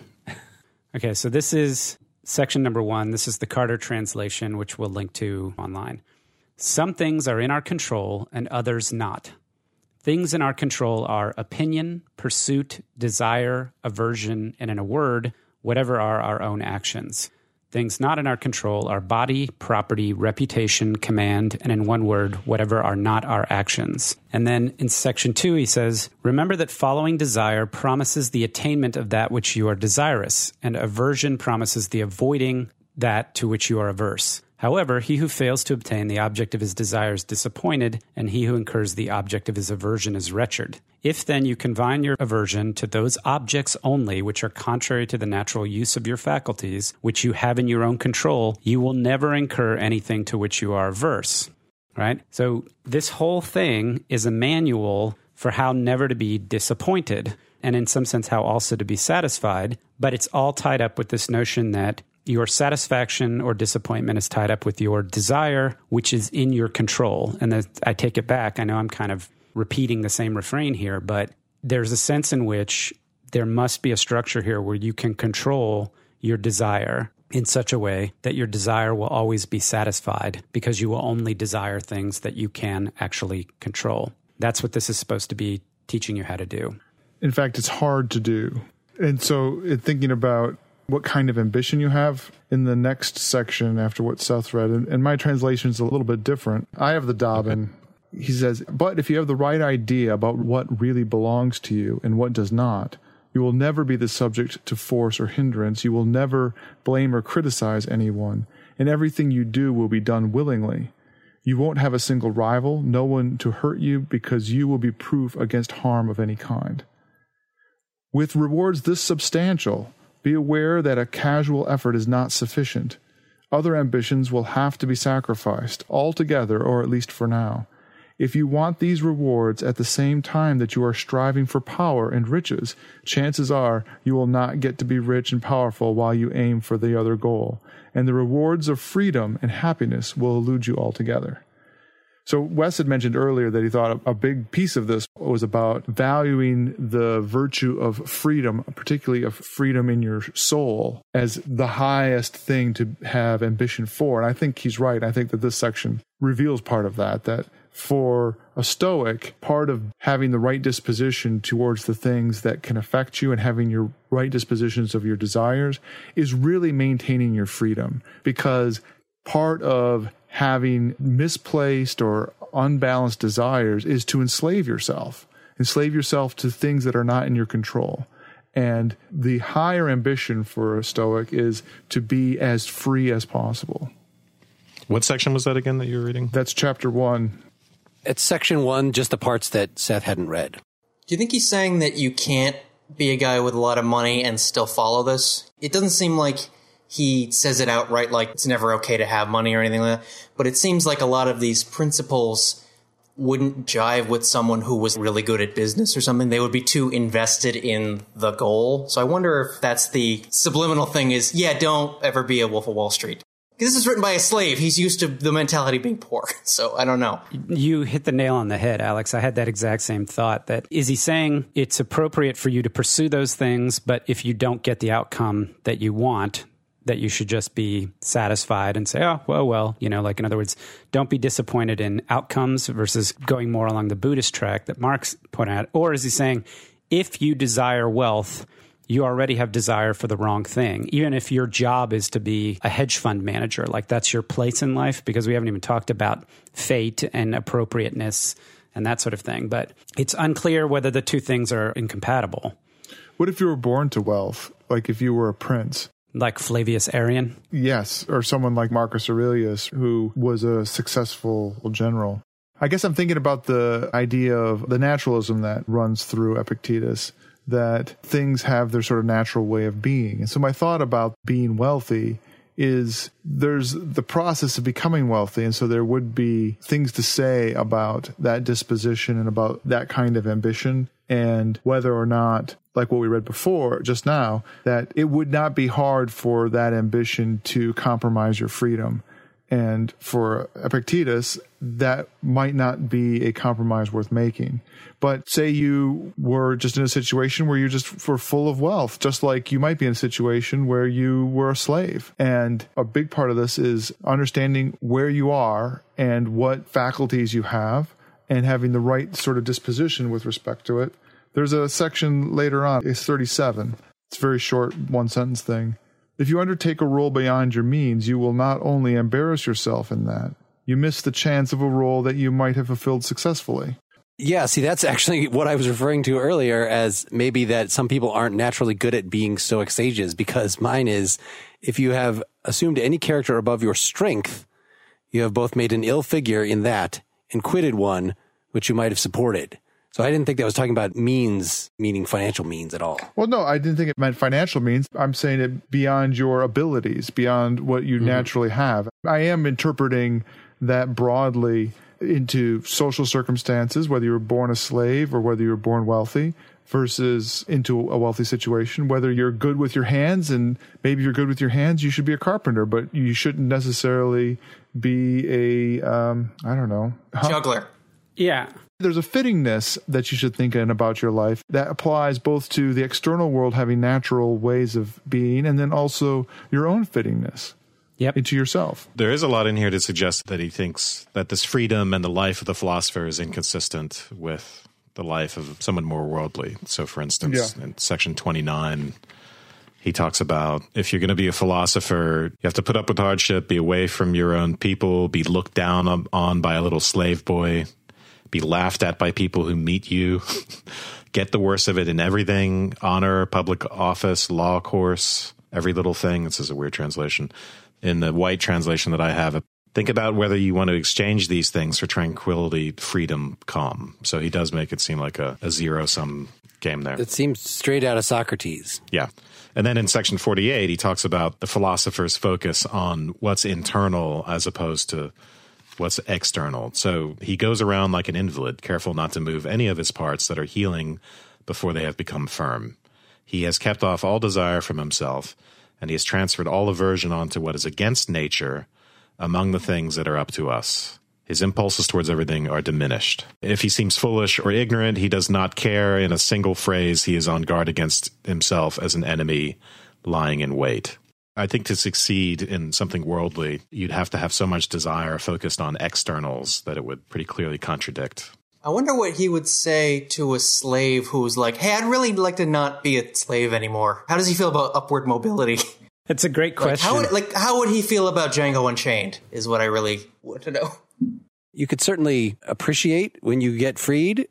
Okay, so this is section number one. This is the Carter translation, which we'll link to online. Some things are in our control and others not. Things in our control are opinion, pursuit, desire, aversion, and in a word, whatever are our own actions. Things not in our control are body, property, reputation, command, and in one word, whatever are not our actions. And then in section two, he says, remember that following desire promises the attainment of that which you are desirous, and aversion promises the avoiding that to which you are averse. However, he who fails to obtain the object of his desire is disappointed, and he who incurs the object of his aversion is wretched. If then you confine your aversion to those objects only which are contrary to the natural use of your faculties, which you have in your own control, you will never incur anything to which you are averse. Right? So this whole thing is a manual for how never to be disappointed, and in some sense how also to be satisfied, but it's all tied up with this notion that your satisfaction or disappointment is tied up with your desire, which is in your control. And the, I take it back. I know I'm kind of repeating the same refrain here, but there's a sense in which there must be a structure here where you can control your desire in such a way that your desire will always be satisfied because you will only desire things that you can actually control. That's what this is supposed to be teaching you how to do. In fact, it's hard to do. And so in thinking about what kind of ambition you have in the next section after what Seth read, and, and my translation is a little bit different. I have the Dobbin. Okay. He says, but if you have the right idea about what really belongs to you and what does not, you will never be the subject to force or hindrance. You will never blame or criticize anyone, and everything you do will be done willingly. You won't have a single rival, no one to hurt you, because you will be proof against harm of any kind. With rewards this substantial, be aware that a casual effort is not sufficient. Other ambitions will have to be sacrificed, altogether, or at least for now. If you want these rewards at the same time that you are striving for power and riches, chances are you will not get to be rich and powerful while you aim for the other goal, and the rewards of freedom and happiness will elude you altogether. So Wes had mentioned earlier that he thought a big piece of this was about valuing the virtue of freedom, particularly of freedom in your soul, as the highest thing to have ambition for. And I think he's right. I think that this section reveals part of that, that for a Stoic, part of having the right disposition towards the things that can affect you and having your right dispositions of your desires is really maintaining your freedom, because part of having misplaced or unbalanced desires is to enslave yourself. Enslave yourself to things that are not in your control. And the higher ambition for a Stoic is to be as free as possible. What section was that again that you were reading? That's chapter one. It's section one, just the parts that Seth hadn't read. Do you think he's saying that you can't be a guy with a lot of money and still follow this? It doesn't seem like he says it outright, like it's never okay to have money or anything like that. But it seems like a lot of these principles wouldn't jive with someone who was really good at business or something. They would be too invested in the goal. So I wonder if that's the subliminal thing is, yeah, don't ever be a Wolf of Wall Street. Because this is written by a slave. He's used to the mentality of being poor. So I don't know. You hit the nail on the head, Alex. I had that exact same thought. That is he saying it's appropriate for you to pursue those things, but if you don't get the outcome that you want, that you should just be satisfied and say, oh, well, well, you know, like in other words, don't be disappointed in outcomes versus going more along the Buddhist track that Marx pointed out? Or is he saying, if you desire wealth, you already have desire for the wrong thing, even if your job is to be a hedge fund manager, like that's your place in life, because we haven't even talked about fate and appropriateness and that sort of thing. But it's unclear whether the two things are incompatible. What if you were born to wealth, like if you were a prince? Like Flavius Arrian? Yes, or someone like Marcus Aurelius, who was a successful general. I guess I'm thinking about the idea of the naturalism that runs through Epictetus, that things have their sort of natural way of being. And so my thought about being wealthy is there's the process of becoming wealthy. And so there would be things to say about that disposition and about that kind of ambition, and whether or not, like what we read before just now, that it would not be hard for that ambition to compromise your freedom. And for Epictetus, that might not be a compromise worth making. But say you were just in a situation where you just were full of wealth, just like you might be in a situation where you were a slave. And a big part of this is understanding where you are and what faculties you have and having the right sort of disposition with respect to it. There's a section later on, it's thirty-seven. It's a very short one sentence thing. If you undertake a role beyond your means, you will not only embarrass yourself in that, you miss the chance of a role that you might have fulfilled successfully. Yeah, see, that's actually what I was referring to earlier as maybe that some people aren't naturally good at being stoic sages, because mine is, if you have assumed any character above your strength, you have both made an ill figure in that and quitted one which you might have supported. So I didn't think that was talking about means, meaning financial means at all. Well, no, I didn't think it meant financial means. I'm saying it beyond your abilities, beyond what you mm-hmm. naturally have. I am interpreting that broadly into social circumstances, whether you were born a slave or whether you were born wealthy, versus into a wealthy situation, whether you're good with your hands, and maybe you're good with your hands, you should be a carpenter, but you shouldn't necessarily be a, um, I don't know. Huh? Juggler. Yeah. There's a fittingness that you should think in about your life that applies both to the external world having natural ways of being, and then also your own fittingness yep. into yourself. There is a lot in here to suggest that he thinks that this freedom and the life of the philosopher is inconsistent with the life of someone more worldly. So, for instance, yeah. in section twenty-nine, he talks about if you're going to be a philosopher, you have to put up with hardship, be away from your own people, be looked down on by a little slave boy, be laughed at by people who meet you, get the worst of it in everything, honor, public office, law course, every little thing. This is a weird translation. In the white translation that I have, think about whether you want to exchange these things for tranquility, freedom, calm. So he does make it seem like a, a zero-sum game there. It seems straight out of Socrates. Yeah. And then in section forty-eight, he talks about the philosopher's focus on what's internal as opposed to what's external. So he goes around like an invalid, careful not to move any of his parts that are healing before they have become firm. He has kept off all desire from himself, and he has transferred all aversion onto what is against nature among the things that are up to us. His impulses towards everything are diminished. If he seems foolish or ignorant, he does not care. In a single phrase, he is on guard against himself as an enemy lying in wait. I think to succeed in something worldly, you'd have to have so much desire focused on externals that it would pretty clearly contradict. I wonder what he would say to a slave who's like, hey, I'd really like to not be a slave anymore. How does he feel about upward mobility? It's a great question. Like how, would, like, how would he feel about Django Unchained is what I really want to know. You could certainly appreciate when you get freed,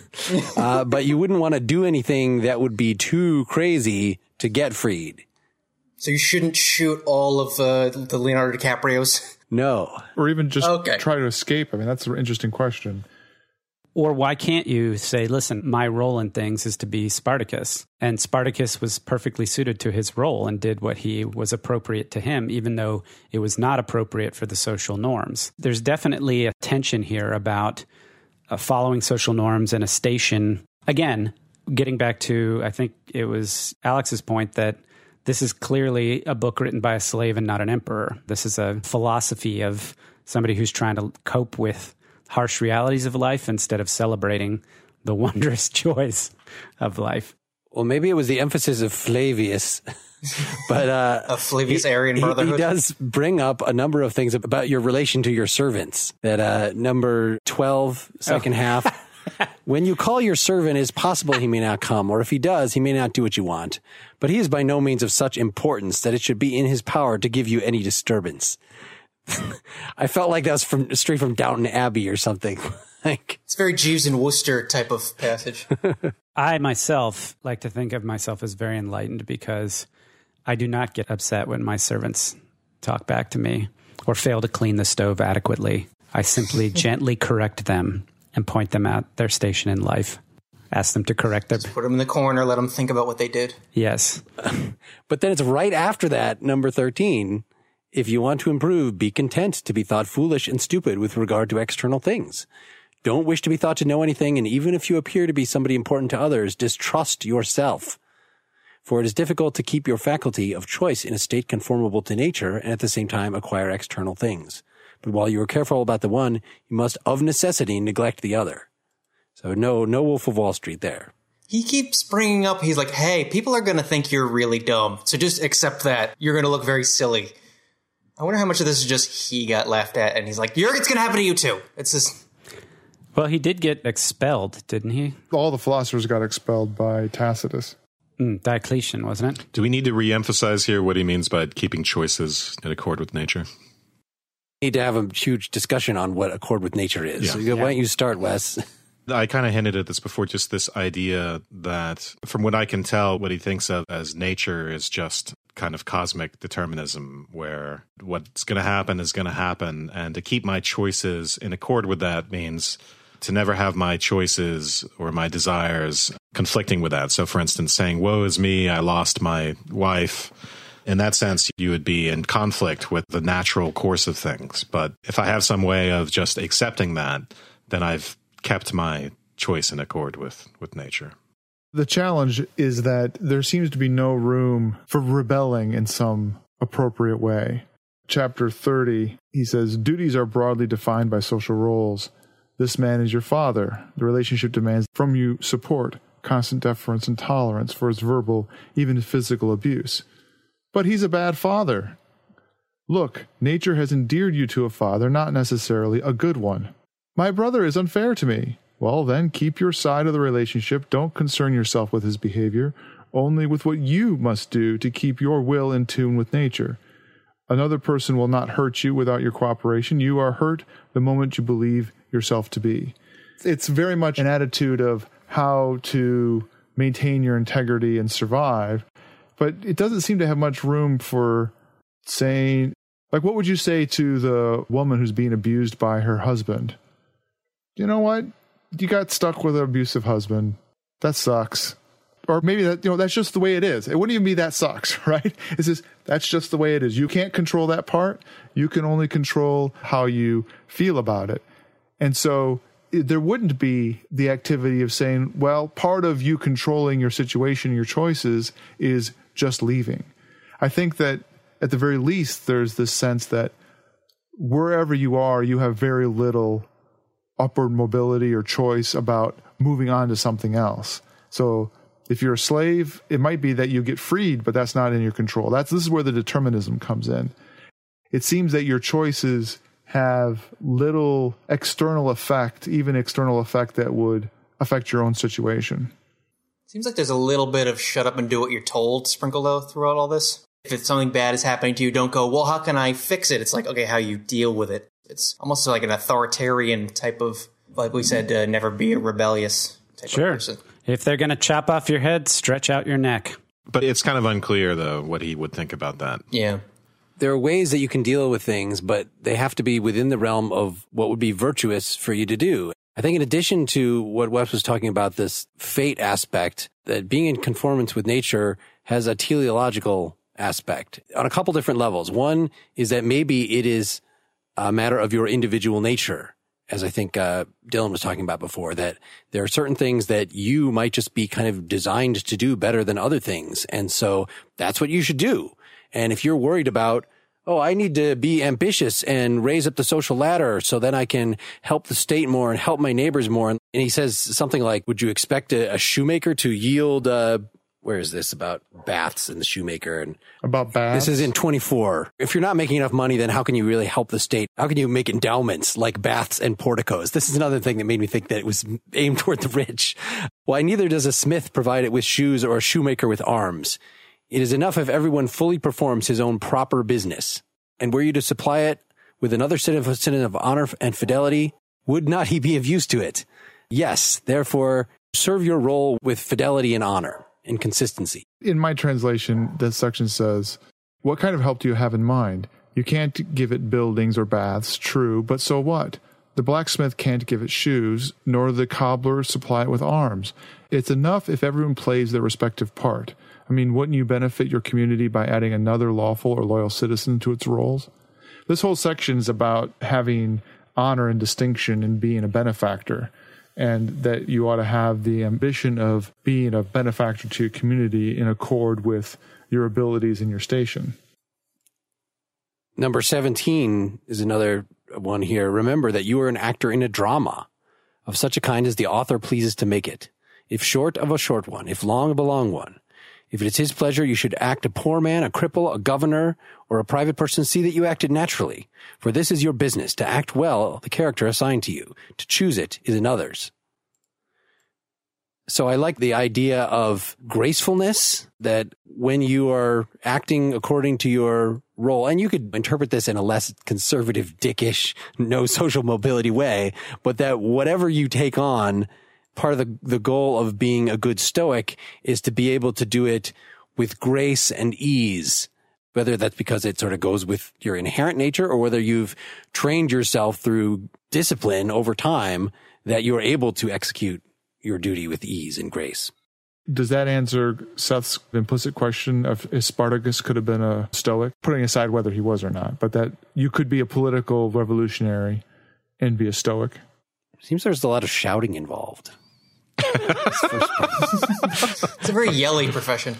uh, but you wouldn't want to do anything that would be too crazy to get freed. So you shouldn't shoot all of uh, the Leonardo DiCaprios? No. Or even just okay. try to escape. I mean, that's an interesting question. Or why can't you say, listen, my role in things is to be Spartacus. And Spartacus was perfectly suited to his role and did what he was appropriate to him, even though it was not appropriate for the social norms. There's definitely a tension here about uh, following social norms and a station. Again, getting back to, I think it was Alex's point that this is clearly a book written by a slave and not an emperor. This is a philosophy of somebody who's trying to cope with harsh realities of life instead of celebrating the wondrous joys of life. Well, maybe it was the emphasis of Flavius, but uh, of Flavius Arian brotherhood. He, he does bring up a number of things about your relation to your servants. That uh, number twelve, second oh. half. When you call your servant, it is possible he may not come, or if he does, he may not do what you want. But he is by no means of such importance that it should be in his power to give you any disturbance. I felt like that was from straight from Downton Abbey or something. Like it's very Jeeves and Wooster type of passage. I myself like to think of myself as very enlightened because I do not get upset when my servants talk back to me or fail to clean the stove adequately. I simply gently correct them and point them out their station in life. Ask them to correct their... Just put them in the corner, let them think about what they did. Yes. But then it's right after that, number thirteen, If you want to improve, be content to be thought foolish and stupid with regard to external things. Don't wish to be thought to know anything, and even if you appear to be somebody important to others, distrust yourself. For it is difficult to keep your faculty of choice in a state conformable to nature and at the same time acquire external things. But while you are careful about the one, you must of necessity neglect the other. So no, no Wolf of Wall Street there. He keeps bringing up, he's like, hey, people are going to think you're really dumb, so just accept that. You're going to look very silly. I wonder how much of this is just he got laughed at, and he's like, you're, it's going to happen to you too. It's just... Well, he did get expelled, didn't he? All the philosophers got expelled by Tacitus. Mm, Diocletian, wasn't it? Do we need to re-emphasize here what he means by keeping choices in accord with nature? Need to have a huge discussion on what accord with nature is. Yeah. So why don't you start, Wes? I kind of hinted at this before, just this idea that, from what I can tell, what he thinks of as nature is just kind of cosmic determinism, where what's going to happen is going to happen. And to keep my choices in accord with that means to never have my choices or my desires conflicting with that. So, for instance, saying, woe is me, I lost my wife. In that sense, you would be in conflict with the natural course of things. But if I have some way of just accepting that, then I've kept my choice in accord with, with nature. The challenge is that there seems to be no room for rebelling in some appropriate way. Chapter thirty, he says, duties are broadly defined by social roles. This man is your father. The relationship demands from you support, constant deference, and tolerance for his verbal, even physical abuse. But he's a bad father. Look, nature has endeared you to a father, not necessarily a good one. My brother is unfair to me. Well, then keep your side of the relationship. Don't concern yourself with his behavior, only with what you must do to keep your will in tune with nature. Another person will not hurt you without your cooperation. You are hurt the moment you believe yourself to be. It's very much an attitude of how to maintain your integrity and survive, but it doesn't seem to have much room for saying, like, what would you say to the woman who's being abused by her husband? You know what? You got stuck with an abusive husband. That sucks. Or maybe that, you know, that's just the way it is. It wouldn't even be that sucks, right? It's just, that's just the way it is. You can't control that part. You can only control how you feel about it. And so it, there wouldn't be the activity of saying, well, part of you controlling your situation, your choices, is just leaving. I think that at the very least, there's this sense that wherever you are, you have very little upward mobility or choice about moving on to something else. So if you're a slave, it might be that you get freed, but that's not in your control. That's this is where the determinism comes in. It seems that your choices have little external effect, even external effect that would affect your own situation. Seems like there's a little bit of shut up and do what you're told sprinkled out throughout all this. If it's something bad is happening to you, don't go, well, how can I fix it? It's like, okay, how you deal with it. It's almost like an authoritarian type of, like we said, uh, never be a rebellious type sure. of person. If they're going to chop off your head, stretch out your neck. But it's kind of unclear, though, what he would think about that. Yeah. There are ways that you can deal with things, but they have to be within the realm of what would be virtuous for you to do. I think in addition to what Wes was talking about, this fate aspect, that being in conformance with nature has a teleological aspect on a couple different levels. One is that maybe it is a matter of your individual nature, as I think uh, Dylan was talking about before, that there are certain things that you might just be kind of designed to do better than other things. And so that's what you should do. And if you're worried about, oh, I need to be ambitious and raise up the social ladder so then I can help the state more and help my neighbors more. And he says something like, would you expect a, a shoemaker to yield, uh, where is this about baths and the shoemaker? And about baths? This is in twenty-four. If you're not making enough money, then how can you really help the state? How can you make endowments like baths and porticos? This is another thing that made me think that it was aimed toward the rich. Why, neither does a smith provide it with shoes or a shoemaker with arms. It is enough if everyone fully performs his own proper business. And were you to supply it with another citizen of honor and fidelity, would not he be of use to it? Yes, therefore, serve your role with fidelity and honor and consistency. In my translation, this section says, what kind of help do you have in mind? You can't give it buildings or baths, true, but so what? The blacksmith can't give it shoes, nor the cobbler supply it with arms. It's enough if everyone plays their respective part. I mean, wouldn't you benefit your community by adding another lawful or loyal citizen to its roles? This whole section is about having honor and distinction in being a benefactor, and that you ought to have the ambition of being a benefactor to your community in accord with your abilities and your station. Number seventeen is another one here. Remember that you are an actor in a drama of such a kind as the author pleases to make it. If short, of a short one. If long, of a long one. If it is his pleasure, you should act a poor man, a cripple, a governor, or a private person. See that you acted naturally. For this is your business, to act well the character assigned to you. To choose it is another's. So I like the idea of gracefulness, that when you are acting according to your role, and you could interpret this in a less conservative, dickish, no social mobility way, but that whatever you take on, part of the, the goal of being a good Stoic is to be able to do it with grace and ease, whether that's because it sort of goes with your inherent nature or whether you've trained yourself through discipline over time that you're able to execute your duty with ease and grace. Does that answer Seth's implicit question of if Spartacus could have been a Stoic, putting aside whether he was or not, but that you could be a political revolutionary and be a Stoic? Seems there's a lot of shouting involved. It's a very yelly profession.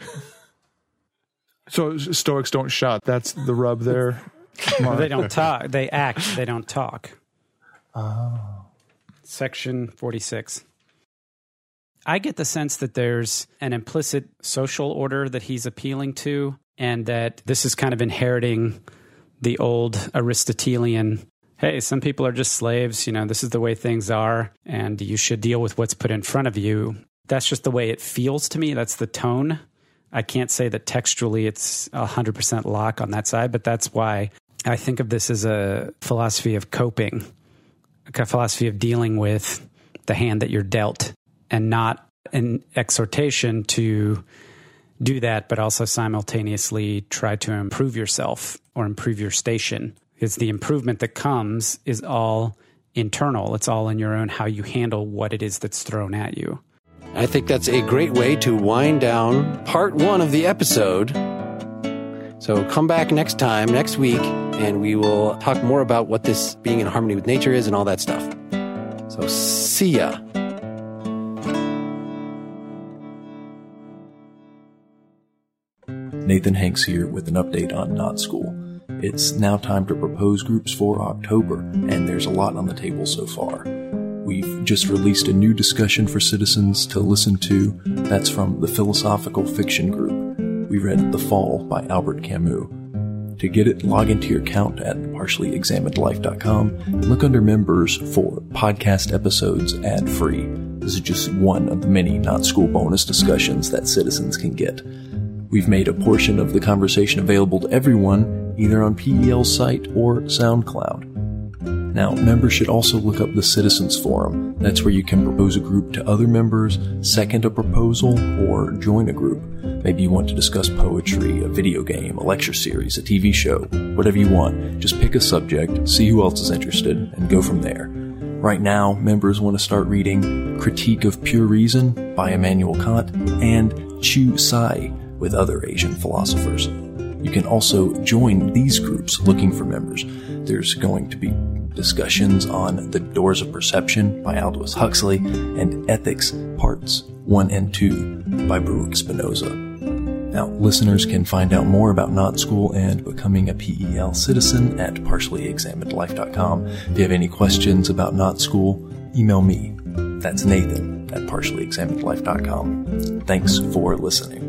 So Stoics don't shout. That's the rub there. Well, they don't talk. They act. They don't talk. Oh. Section forty-six. I get the sense that there's an implicit social order that he's appealing to, and that this is kind of inheriting the old Aristotelian, hey, some people are just slaves, you know, this is the way things are, and you should deal with what's put in front of you. That's just the way it feels to me. That's the tone. I can't say that textually it's one hundred percent lock on that side, but that's why I think of this as a philosophy of coping, a philosophy of dealing with the hand that you're dealt, and not an exhortation to do that, but also simultaneously try to improve yourself or improve your station. Because the improvement that comes is all internal. It's all in your own, how you handle what it is that's thrown at you. I think that's a great way to wind down part one of the episode. So come back next time, next week, and we will talk more about what this being in harmony with nature is and all that stuff. So see ya. Nathan Hanks here with an update on Not School. It's now time to propose groups for October, and there's a lot on the table so far. We've just released a new discussion for citizens to listen to. That's from the Philosophical Fiction Group. We read The Fall by Albert Camus. To get it, log into your account at partially examined life dot com and look under members for podcast episodes ad-free. This is just one of the many Not School bonus discussions that citizens can get. We've made a portion of the conversation available to everyone, either on P E L's site or SoundCloud. Now, members should also look up the Citizens Forum. That's where you can propose a group to other members, second a proposal, or join a group. Maybe you want to discuss poetry, a video game, a lecture series, a T V show, whatever you want. Just pick a subject, see who else is interested, and go from there. Right now, members want to start reading Critique of Pure Reason by Immanuel Kant and Chu Sai with other Asian philosophers. You can also join these groups looking for members. There's going to be discussions on The Doors of Perception by Aldous Huxley and Ethics Parts one and two by Baruch Spinoza. Now, listeners can find out more about Not School and becoming a P E L citizen at partially examined life dot com. If you have any questions about Not School, email me. That's Nathan at partially examined life dot com. Thanks for listening.